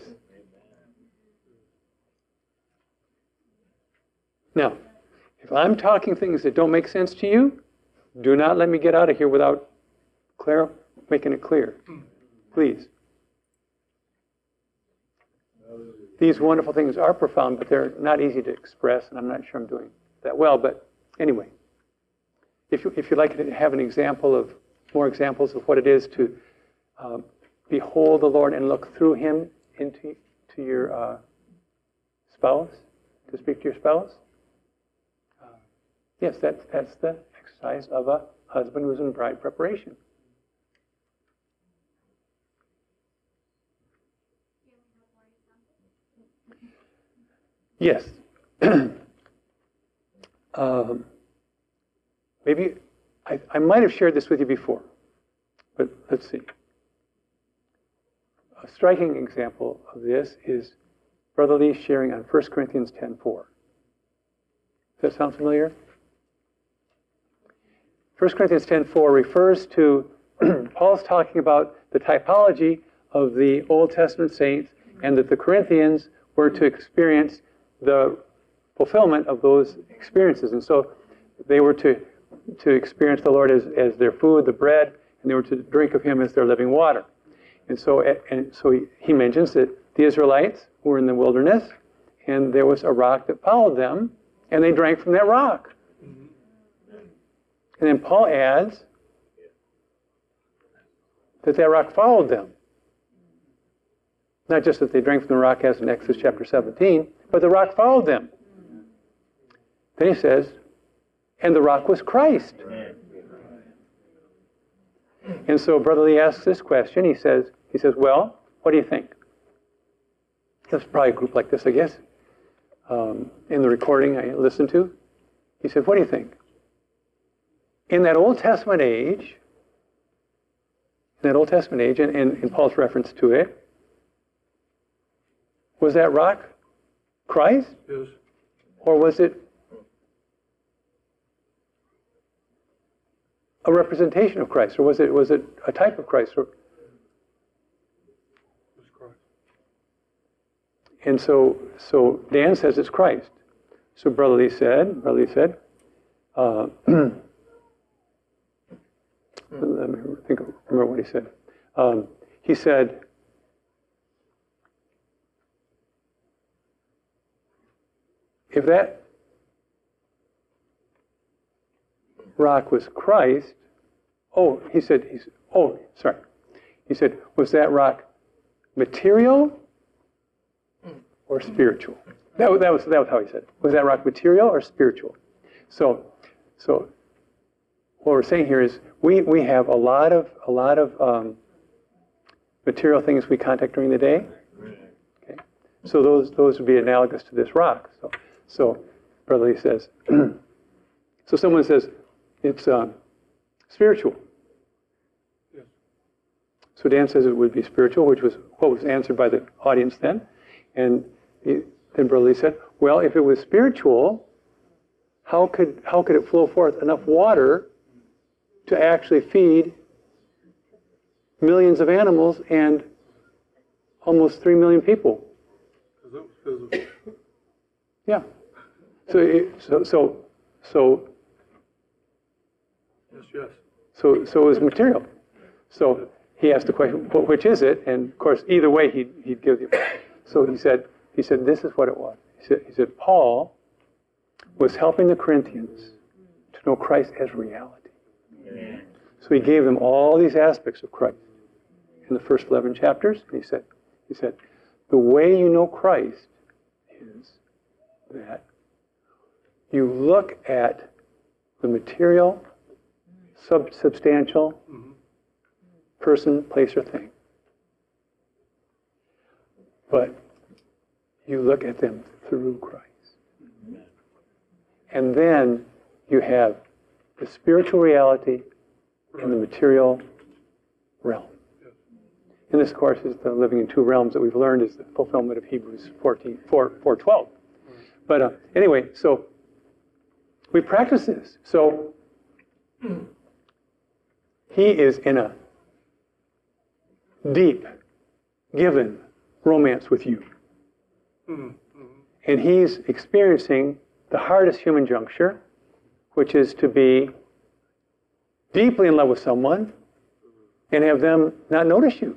Now, if I'm talking things that don't make sense to you, do not let me get out of here without clear, making it clear. Please. These wonderful things are profound, but they're not easy to express, and I'm not sure I'm doing that well. But anyway, if you, if you'd like to have an example of, more examples of what it is to uh, behold the Lord and look through Him into to your uh, spouse, to speak to your spouse, uh, yes, that's, that's the exercise of a husband who's in bride preparation. Yes. um, maybe I, I might have shared this with you before, but let's see. A striking example of this is Brother Lee sharing on First Corinthians ten four. Does that sound familiar? First Corinthians ten four refers to Paul's talking about the typology of the Old Testament saints, and that the Corinthians were to experience the fulfillment of those experiences. And so they were to, to experience the Lord as, as their food, the bread, and they were to drink of Him as their living water. And so, and so he, he mentions that the Israelites were in the wilderness, and there was a rock that followed them, and they drank from that rock. And then Paul adds that that rock followed them. Not just that they drank from the rock as in Exodus chapter seventeen, but the rock followed them. Then he says, and the rock was Christ. And so Brother Lee asks this question. He says, he says, well, what do you think? There's probably a group like this, I guess, um, in the recording I listened to. He said, what do you think? In that Old Testament age, in that Old Testament age, and in Paul's reference to it, was that rock Christ? Yes. Or was it a representation of Christ? Or was it was it a type of Christ? Or, it's Christ. and so so Dan says it's Christ. So Brother Lee said, Brother Lee said, uh, let me think of, remember what he said. Um, he said, if that rock was Christ, oh, he said, he's, oh, sorry. He said, was that rock material or spiritual. That, was- that, was, that was how he said it. Was that rock material or spiritual? So, so what we're saying here is we, we have a lot of, a lot of um, material things we contact during the day. Okay? So those, those would be analogous to this rock. So, so Brother Lee says, so someone says it's um, spiritual. Yes. So Dan says it would be spiritual, which was what was answered by the audience then. And he, then Brother Lee said, well, if it was spiritual, how could how could it flow forth enough water to actually feed millions of animals and almost three million people? Because of, because of, Yeah. So it, so so so yes, yes. so so it was material. So he asked the question, well, which is it? And of course, either way, he'd he'd give you. So he said he said this is what it was. He said he said Paul was helping the Corinthians to know Christ as reality. Amen. So he gave them all these aspects of Christ in the first eleven chapters. And he said, he said, the way you know Christ is that you look at the material, sub- substantial Mm-hmm. person, place, or thing. But you look at them through Christ. And then you have the spiritual reality in the material realm. And this, of course, is the living in two realms that we've learned is the fulfillment of Hebrews fourteen, four, four twelve. But uh, anyway, so we practice this. So he is in a deep, given romance with you. Mm-hmm. And he's experiencing the hardest human juncture, which is to be deeply in love with someone and have them not notice you.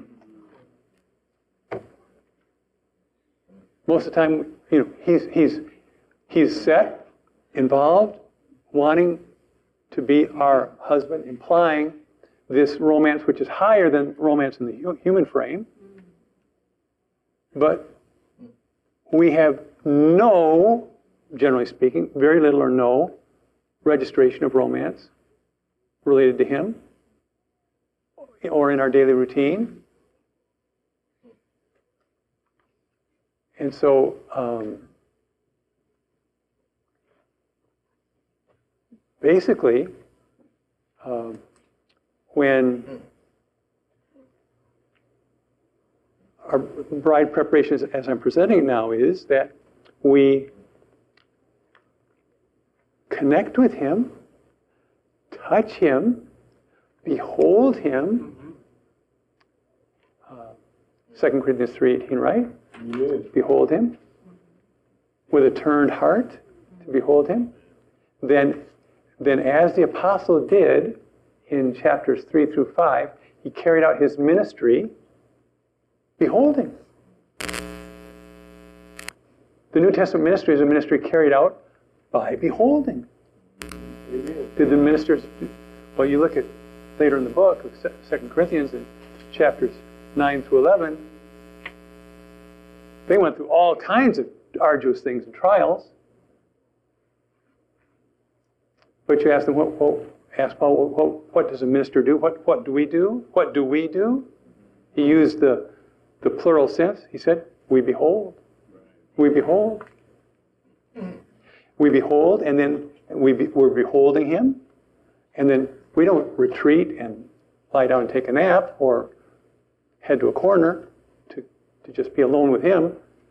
Most of the time, you know, he's he's he's set, involved, wanting to be our husband, implying this romance which is higher than romance in the hu- human frame. But we have no, generally speaking, very little or no registration of romance related to him or in our daily routine. And so, um, basically, um, when our bride preparations, as I'm presenting it now, is that we connect with him, touch him, behold him. Uh, Second Corinthians three eighteen, right? Yes. Behold him with a turned heart to behold him. Then, then as the apostle did in chapters three through five, he carried out his ministry beholding. The New Testament ministry is a ministry carried out by beholding. Amen. Did the ministers, well, you look at later in the book of Second Corinthians in chapters nine through eleven, they went through all kinds of arduous things and trials. But you ask them, what, what, ask Paul, what, what does a minister do? What, what do we do? What do we do? He used the, the plural sense. He said, we behold. We behold. We behold, and then we be, we're beholding him. And then we don't retreat and lie down and take a nap or head to a corner to, to just be alone with him.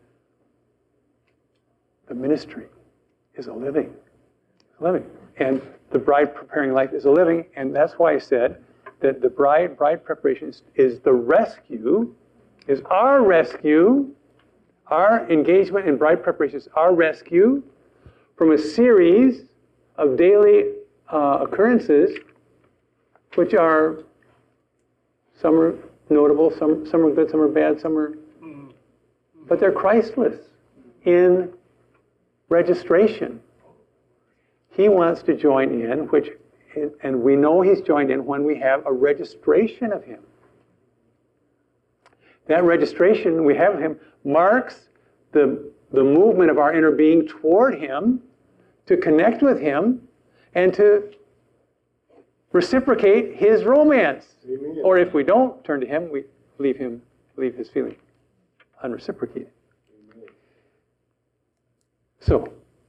The ministry is a living. A living. And the bride preparing life is a living, and that's why I said that the bride bride preparation is, is the rescue, is our rescue, our engagement in bride preparation is our rescue from a series of daily uh, occurrences, which are, some are notable, some, some are good, some are bad, some are, but they're Christless in registration. He wants to join in, which, and we know he's joined in when we have a registration of him. That registration we have of him marks the, the movement of our inner being toward Him, to connect with Him, and to reciprocate His romance. Amen. Or if we don't turn to Him, we leave Him, leave His feeling unreciprocated. Amen. So,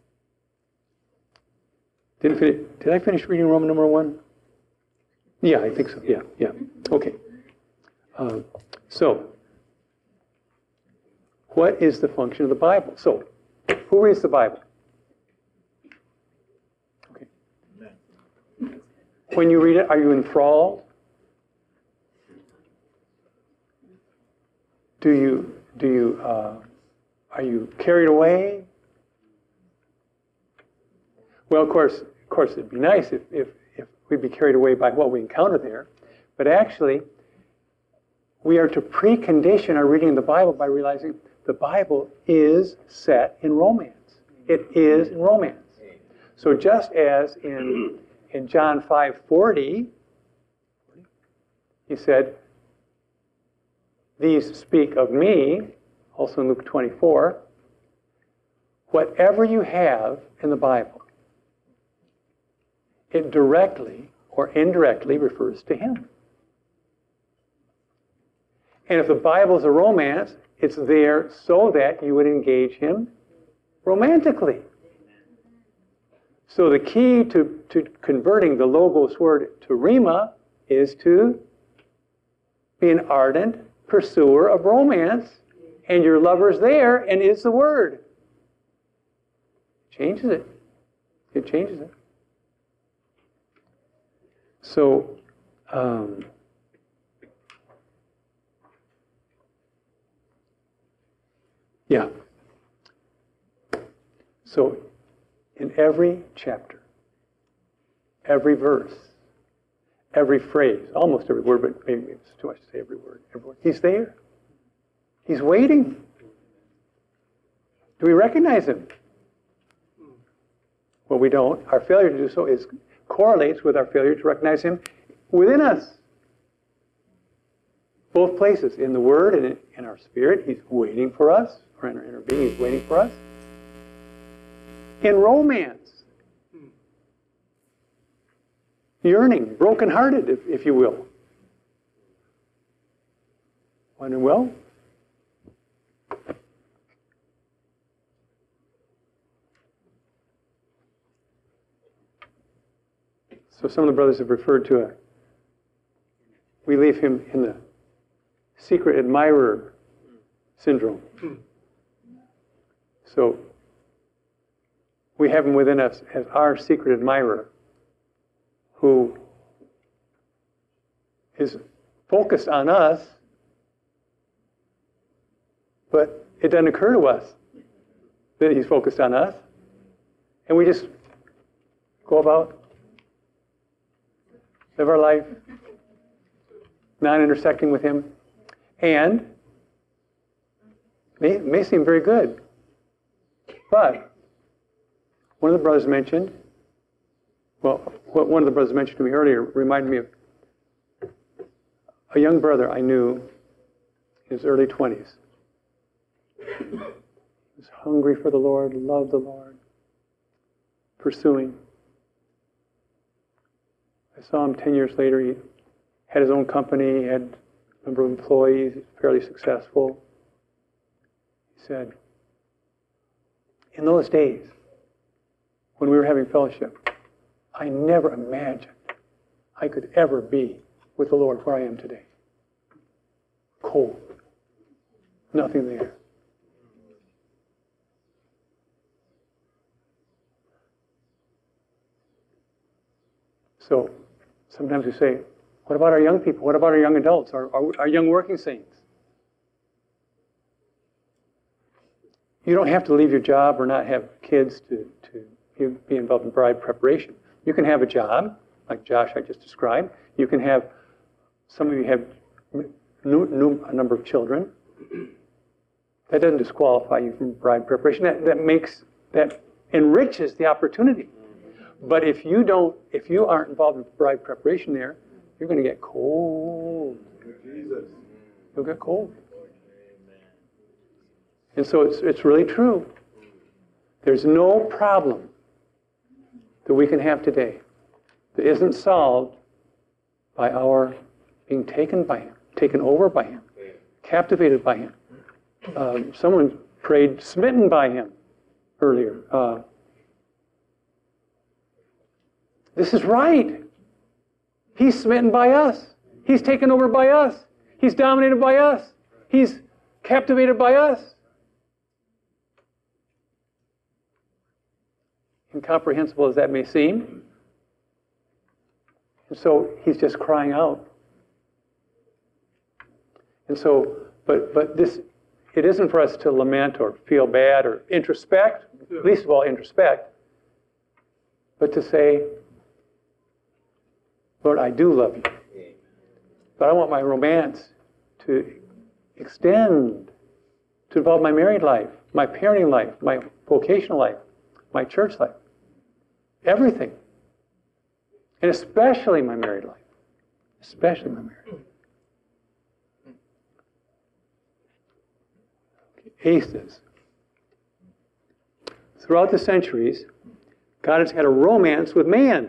didn't finish, did I finish reading Roman number one? Yeah, I think so. Yeah, yeah. Okay. Um, so, what is the function of the Bible? So, who reads the Bible? Okay. When you read it, are you enthralled? Do you do you uh, are you carried away? Well, of course, of course, it'd be nice if, if if we'd be carried away by what we encounter there, but actually, we are to precondition our reading of the Bible by realizing the Bible is set in romance. It is in romance. So just as in in John five forty, he said, "These speak of me," also in Luke twenty-four, whatever you have in the Bible, it directly or indirectly refers to Him. And if the Bible is a romance, it's there so that you would engage Him romantically. So the key to, to converting the Logos word to Rhema is to be an ardent pursuer of romance, and your lover's there and is the Word. Changes it. It changes it. So, um, yeah. So, in every chapter, every verse, every phrase, almost every word, but maybe it's too much to say every word, every word, He's there. He's waiting. Do we recognize Him? Well, we don't. Our failure to do so is correlates with our failure to recognize Him within us. Both places, in the Word and in our spirit, He's waiting for us, or in our inner being, He's waiting for us. In romance, yearning, brokenhearted, if, if you will. Wondering, well, so some of the brothers have referred to a, we leave him in the secret admirer syndrome. So we have him within us as our secret admirer who is focused on us, but it doesn't occur to us that he's focused on us. And we just go about, live our life, not intersecting with him. And it may, may seem very good. But one of the brothers mentioned, well, what one of the brothers mentioned to me earlier reminded me of a young brother I knew in his early twenties. He was hungry for the Lord, loved the Lord, pursuing. I saw him ten years later. He had his own company, he had a number of employees, fairly successful. He said, in those days, when we were having fellowship, I never imagined I could ever be with the Lord where I am today. Cold. Nothing there. So, sometimes we say, what about our young people? What about our young adults, our, our, our young working saints? You don't have to leave your job or not have kids to, to be involved in bride preparation. You can have a job, like Josh I just described. You can have, some of you have new, new, a number of children. That doesn't disqualify you from bride preparation. That, that makes, that enriches the opportunity. But if you don't, if you aren't involved in bride preparation there, you're going to get cold. Jesus. You'll get cold. And so it's, it's really true. There's no problem that we can have today that isn't solved by our being taken by Him, taken over by Him, captivated by Him. Um, someone prayed, smitten by Him earlier. Uh, this is right. He's smitten by us. He's taken over by us. He's dominated by us. He's captivated by us. Incomprehensible as that may seem. And so He's just crying out. And so, but but this, it isn't for us to lament or feel bad or introspect, least of all introspect, but to say, Lord, I do love you. But I want my romance to extend, to involve my married life, my parenting life, my vocational life, my church life, everything. And especially my married life. Especially my married life. Aces. Throughout the centuries, God has had a romance with man.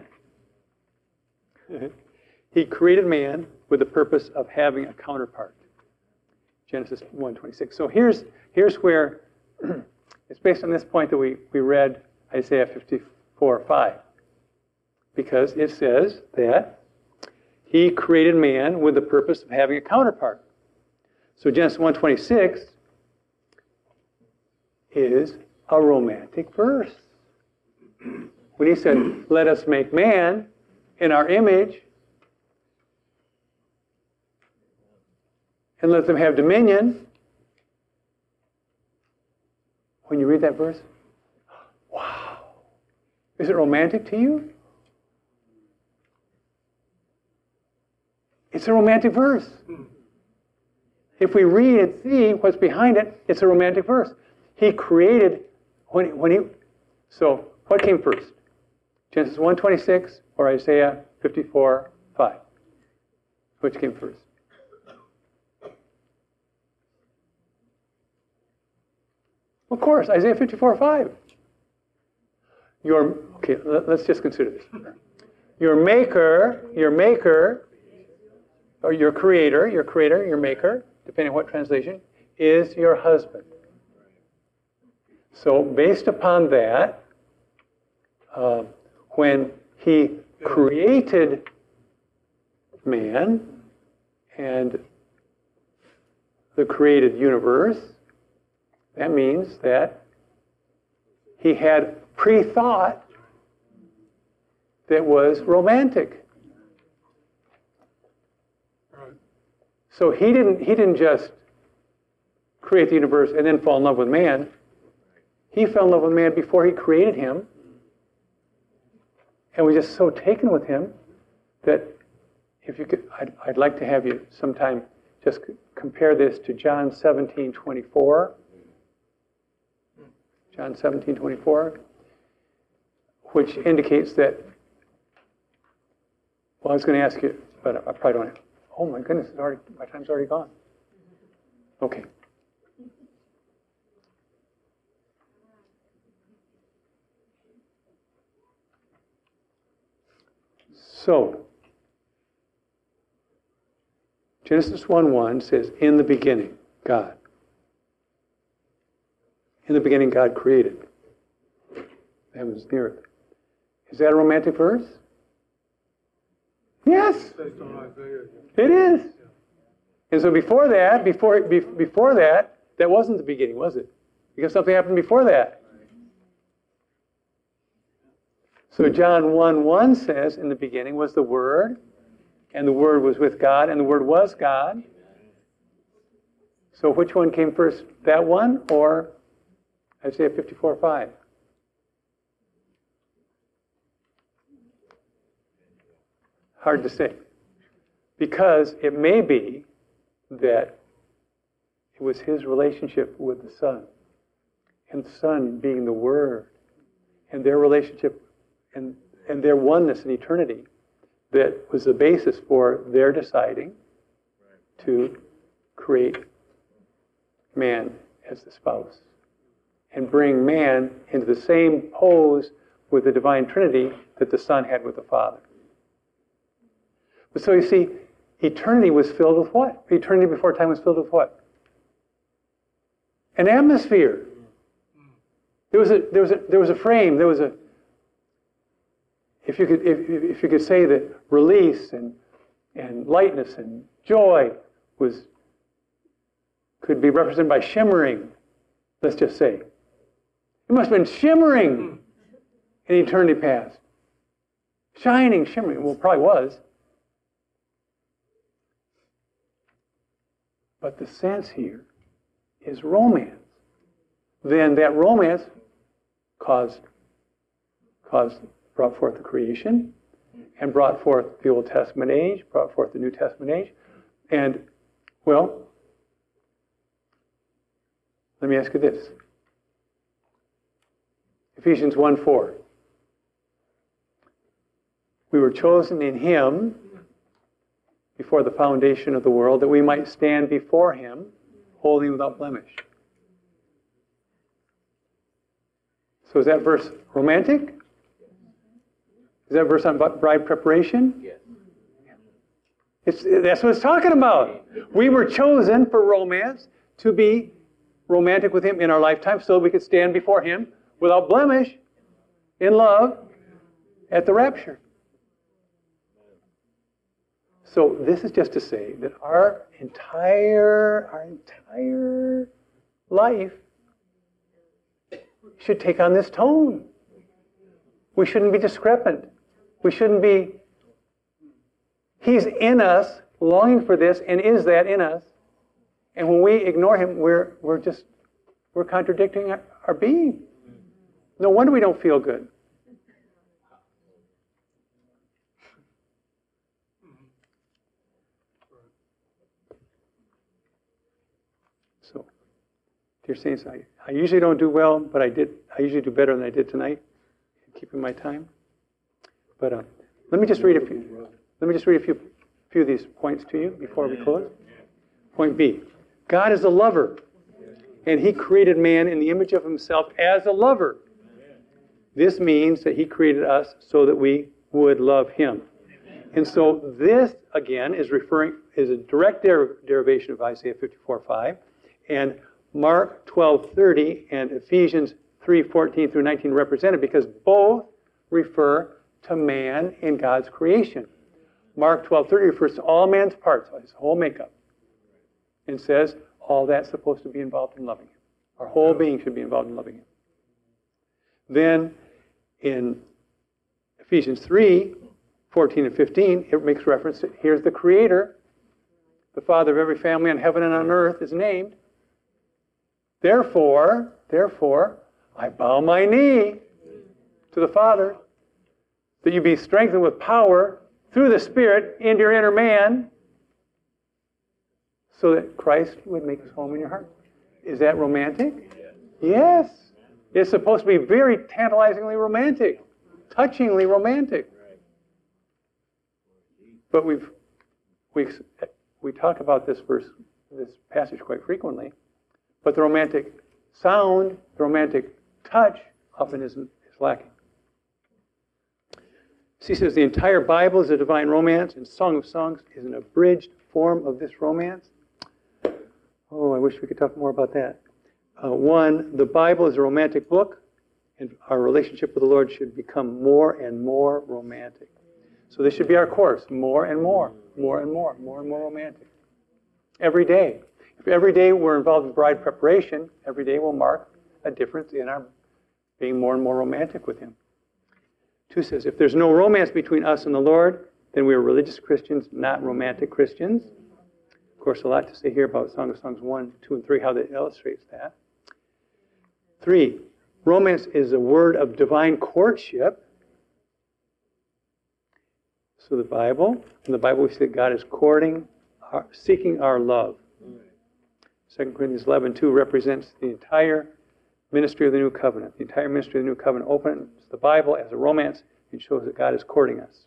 He created man with the purpose of having a counterpart. Genesis one twenty-six. So here's here's where it's based on this point that we, we read Isaiah fifty-four five. Because it says that He created man with the purpose of having a counterpart. So Genesis one twenty-six is a romantic verse. When He said, let us make man in our image and let them have dominion. When you read that verse, wow. Is it romantic to you? It's a romantic verse. If we read and see what's behind it, it's a romantic verse. He created, when, when he, so what came first? Genesis one twenty-six or Isaiah fifty-four five? Which came first? Of course, Isaiah fifty-four five. Your, okay, let's just consider this. Your maker, your maker, or your creator, your creator, your maker, depending on what translation, is your husband. So based upon that, uh, when He created man and the created universe, that means that He had pre-thought that was romantic. Right. So he didn't he didn't just create the universe and then fall in love with man. He fell in love with man before He created him, and was just so taken with him that if you could, I'd, I'd like to have you sometime just compare this to John seventeen twenty-four. John seventeen twenty-four, which indicates that. Well, I was going to ask you, but I probably don't have. Oh my goodness, it's already, my time's already gone. Okay. So, Genesis one one says, in the beginning, God. In the beginning, God created the heavens and the earth. Is that a romantic verse? Yes, Based on Isaiah. it is. And so before that, before be- before that, that wasn't the beginning, was it? Because something happened before that. So John one one says, in the beginning was the Word, and the Word was with God, and the Word was God. So which one came first? That one or Isaiah fifty-four five? Hard to say. Because it may be that it was His relationship with the Son, and the Son being the Word, and their relationship and, and their oneness in eternity that was the basis for their deciding to create man as the spouse and bring man into the same pose with the divine Trinity that the Son had with the Father. But so you see, eternity was filled with what? Eternity before time was filled with what? An atmosphere. There was a there was a there was a frame. There was a. If you could if if you could say that release and and lightness and joy was could be represented by shimmering. Let's just say it must have been shimmering in eternity past. Shining, shimmering. Well, it probably was. But the sense here is romance. Then that romance caused, caused, brought forth the creation, and brought forth the Old Testament age, brought forth the New Testament age. And, well, let me ask you this. Ephesians one four. We were chosen in Him before the foundation of the world, that we might stand before Him, holy without blemish. So is that verse romantic? Is that verse on bride preparation? Yes. It's, that's what it's talking about. We were chosen for romance, to be romantic with Him in our lifetime so we could stand before Him without blemish, in love, at the rapture. So this is just to say that our entire, our entire life should take on this tone. We shouldn't be discrepant. We shouldn't be, He's in us, longing for this, and is that in us. And when we ignore Him, we're we're just, we're contradicting our, our being. No wonder we don't feel good. So, dear saints, I, I usually don't do well, but I did. I usually do better than I did tonight, keeping my time. But uh, let me just read a few. Let me just read a few, few of these points to you before we close. Point B: God is a lover, and He created man in the image of Himself as a lover. This means that He created us so that we would love Him. And so this, again, is referring is a direct der- derivation of Isaiah fifty-four five, and Mark twelve thirty and Ephesians three fourteen through nineteen represented, because both refer to man in God's creation. Mark twelve thirty refers to all man's parts, his whole makeup, and says all that's supposed to be involved in loving Him. Our whole being should be involved in loving Him. Then in Ephesians three fourteen and fifteen, it makes reference to, here's the Creator, the Father of every family on heaven and on earth is named. Therefore, therefore, I bow my knee to the Father, that you be strengthened with power through the Spirit into your inner man, so that Christ would make His home in your heart. Is that romantic? Yes. It's supposed to be very tantalizingly romantic, touchingly romantic. But we've we we talk about this verse, this passage quite frequently. But the romantic sound, the romantic touch, often isn't is lacking. He says the entire Bible is a divine romance, and Song of Songs is an abridged form of this romance. Oh, I wish we could talk more about that. Uh, one, the Bible is a romantic book, and our relationship with the Lord should become more and more romantic. So this should be our course, more and more, more and more, more and more romantic. Every day. If every day we're involved in bride preparation, every day will mark a difference in our being more and more romantic with Him. Two says, if there's no romance between us and the Lord, then we are religious Christians, not romantic Christians. Of course, a lot to say here about Song of Songs one, two, and three, how that illustrates that. Three, romance is a word of divine courtship. So the Bible, in the Bible we see that God is courting, our, seeking our love. Second Corinthians eleven two represents the entire ministry of the New Covenant. The entire ministry of the New Covenant opens the Bible as a romance and shows that God is courting us.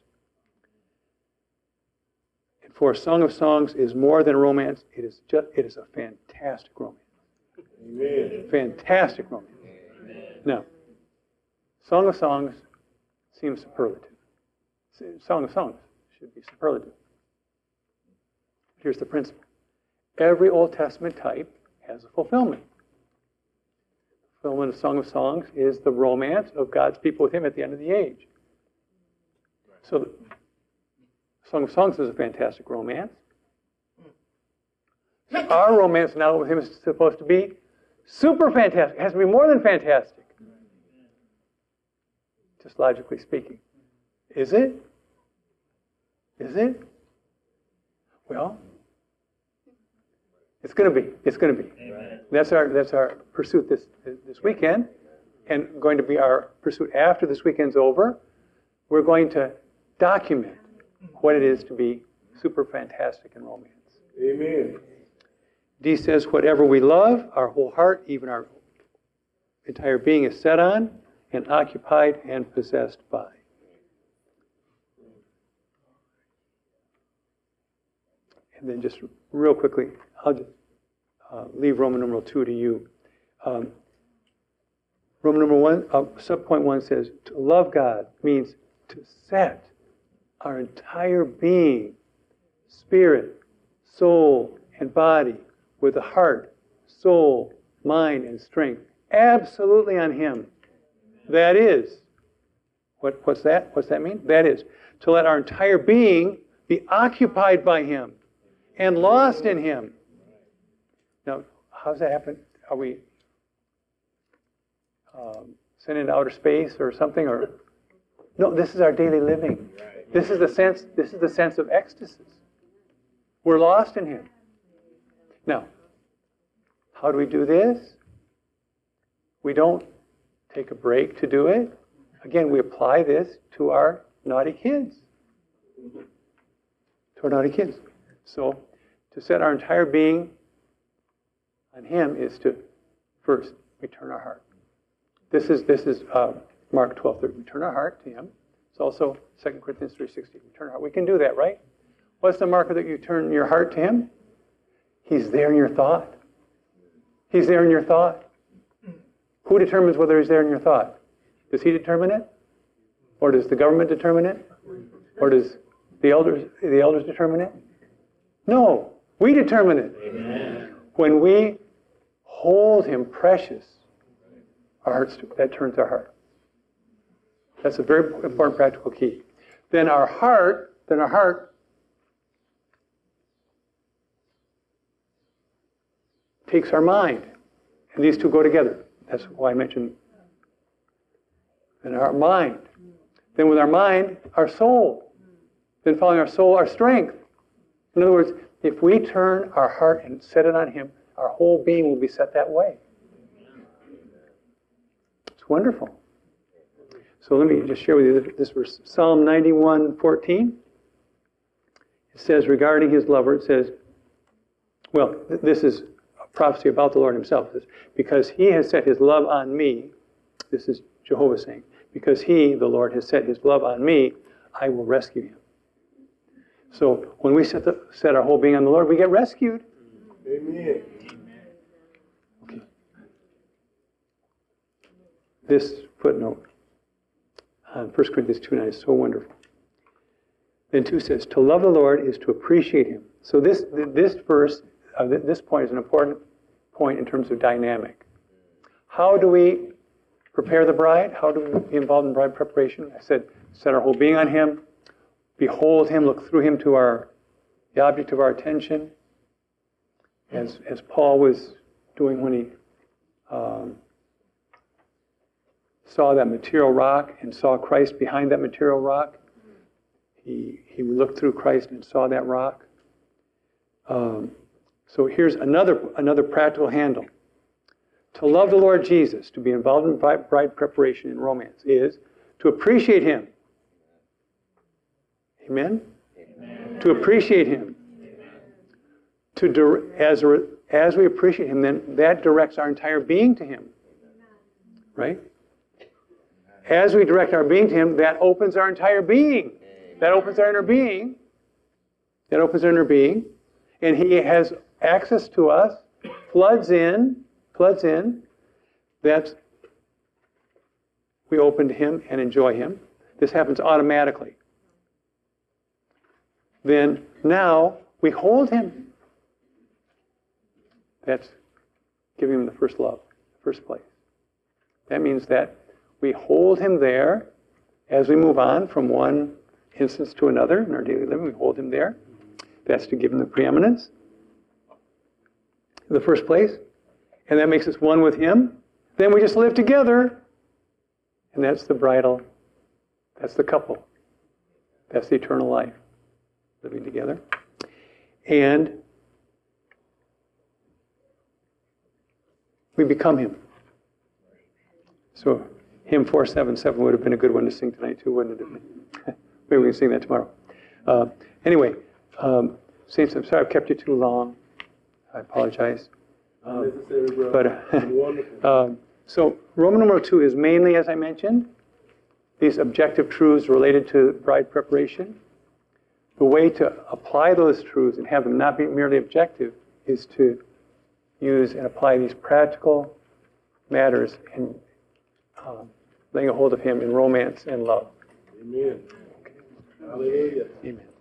And for Song of Songs is more than a romance. It is just, it is a fantastic romance. Amen. Fantastic romance. Now, Song of Songs seems superlative. Song of Songs should be superlative. Here's the principle. Every Old Testament type has a fulfillment. The fulfillment of Song of Songs is the romance of God's people with Him at the end of the age. So the Song of Songs is a fantastic romance. Our romance now with Him is supposed to be super fantastic. It has to be more than fantastic. Just logically speaking. Is it? Is it? Well, it's going to be. It's going to be. Amen. That's our that's our pursuit this this weekend, and going to be our pursuit after this weekend's over. We're going to document what it is to be super fantastic in romance. Amen. D says, whatever we love, our whole heart, even our entire being is set on and occupied and possessed by. And then just real quickly, I'll just uh, leave Roman numeral two to you. Um, Roman numeral one, uh, subpoint one says, to love God means to set our entire being, spirit, soul, and body with the heart, soul, mind, and strength absolutely on Him. That is, what, what's that? What's that mean? That is, to let our entire being be occupied by Him and lost in Him. Now, how does that happen? Are we um, sent into outer space or something? Or no, this is our daily living. This is the sense. This is the sense of ecstasy. We're lost in Him. Now, how do we do this? We don't take a break to do it. Again, we apply this to our naughty kids. To our naughty kids. So, to set our entire being on Him is to first return our heart. This is this is uh, Mark twelve thirty. Return our heart to Him. It's also Second Corinthians three sixteen. Return our heart. We can do that, right? What's the marker that you turn your heart to Him? He's there in your thought. He's there in your thought. Who determines whether He's there in your thought? Does He determine it? Or does the government determine it? Or does the elders the elders determine it? No, we determine it. Amen. When we hold Him precious, our hearts, that turns our heart. That's a very important practical key. Then our heart, then our heart takes our mind. And these two go together. That's why I mentioned then our mind. Then with our mind, our soul. Then following our soul, our strength. In other words, if we turn our heart and set it on Him, our whole being will be set that way. It's wonderful. So let me just share with you this verse. Psalm ninety-one fourteen. It says regarding His lover, it says, well, th- this is a prophecy about the Lord Himself. It says, because He has set His love on me, this is Jehovah saying, because He, the Lord, has set His love on me, I will rescue Him. So when we set, the, set our whole being on the Lord, we get rescued. Amen. Okay. This footnote on First Corinthians two nine is so wonderful. Then two says, to love the Lord is to appreciate Him. So this this verse, uh, this point is an important point in terms of dynamic. How do we prepare the bride? How do we be involved in bride preparation? I said, set our whole being on Him, behold Him, look through Him to our the object of our attention, as as Paul was doing when he um, saw that material rock and saw Christ behind that material rock. He he looked through Christ and saw that rock. Um, so here's another another practical handle. To love the Lord Jesus, to be involved in bride preparation in romance, is to appreciate Him. Amen? Amen. To appreciate Him. Amen. To di- as, a, as we appreciate Him, then that directs our entire being to Him. Right? As we direct our being to Him, that opens our entire being. That opens our inner being. That opens our inner being. And He has access to us, floods in, floods in. That's, we open to him and enjoy him. This happens automatically. Then now we hold him. That's giving him the first love, the first place. That means that we hold him there as we move on from one instance to another in our daily living. We hold him there. That's to give him the preeminence, the first place. And that makes us one with him. Then we just live together. And that's the bridal. That's the couple. That's the eternal life. Living together. And we become him. So hymn four seven seven would have been a good one to sing tonight too, wouldn't it? Maybe we can sing that tomorrow. Uh, anyway, um, Saints, I'm sorry I've kept you too long. I apologize. Um, Necessary, but brother. Wonderful. um, so Roman numeral two is mainly, as I mentioned, these objective truths related to bride preparation. The way to apply those truths and have them not be merely objective is to use and apply these practical matters in um, laying a hold of him in romance and love. Amen. Hallelujah. Amen.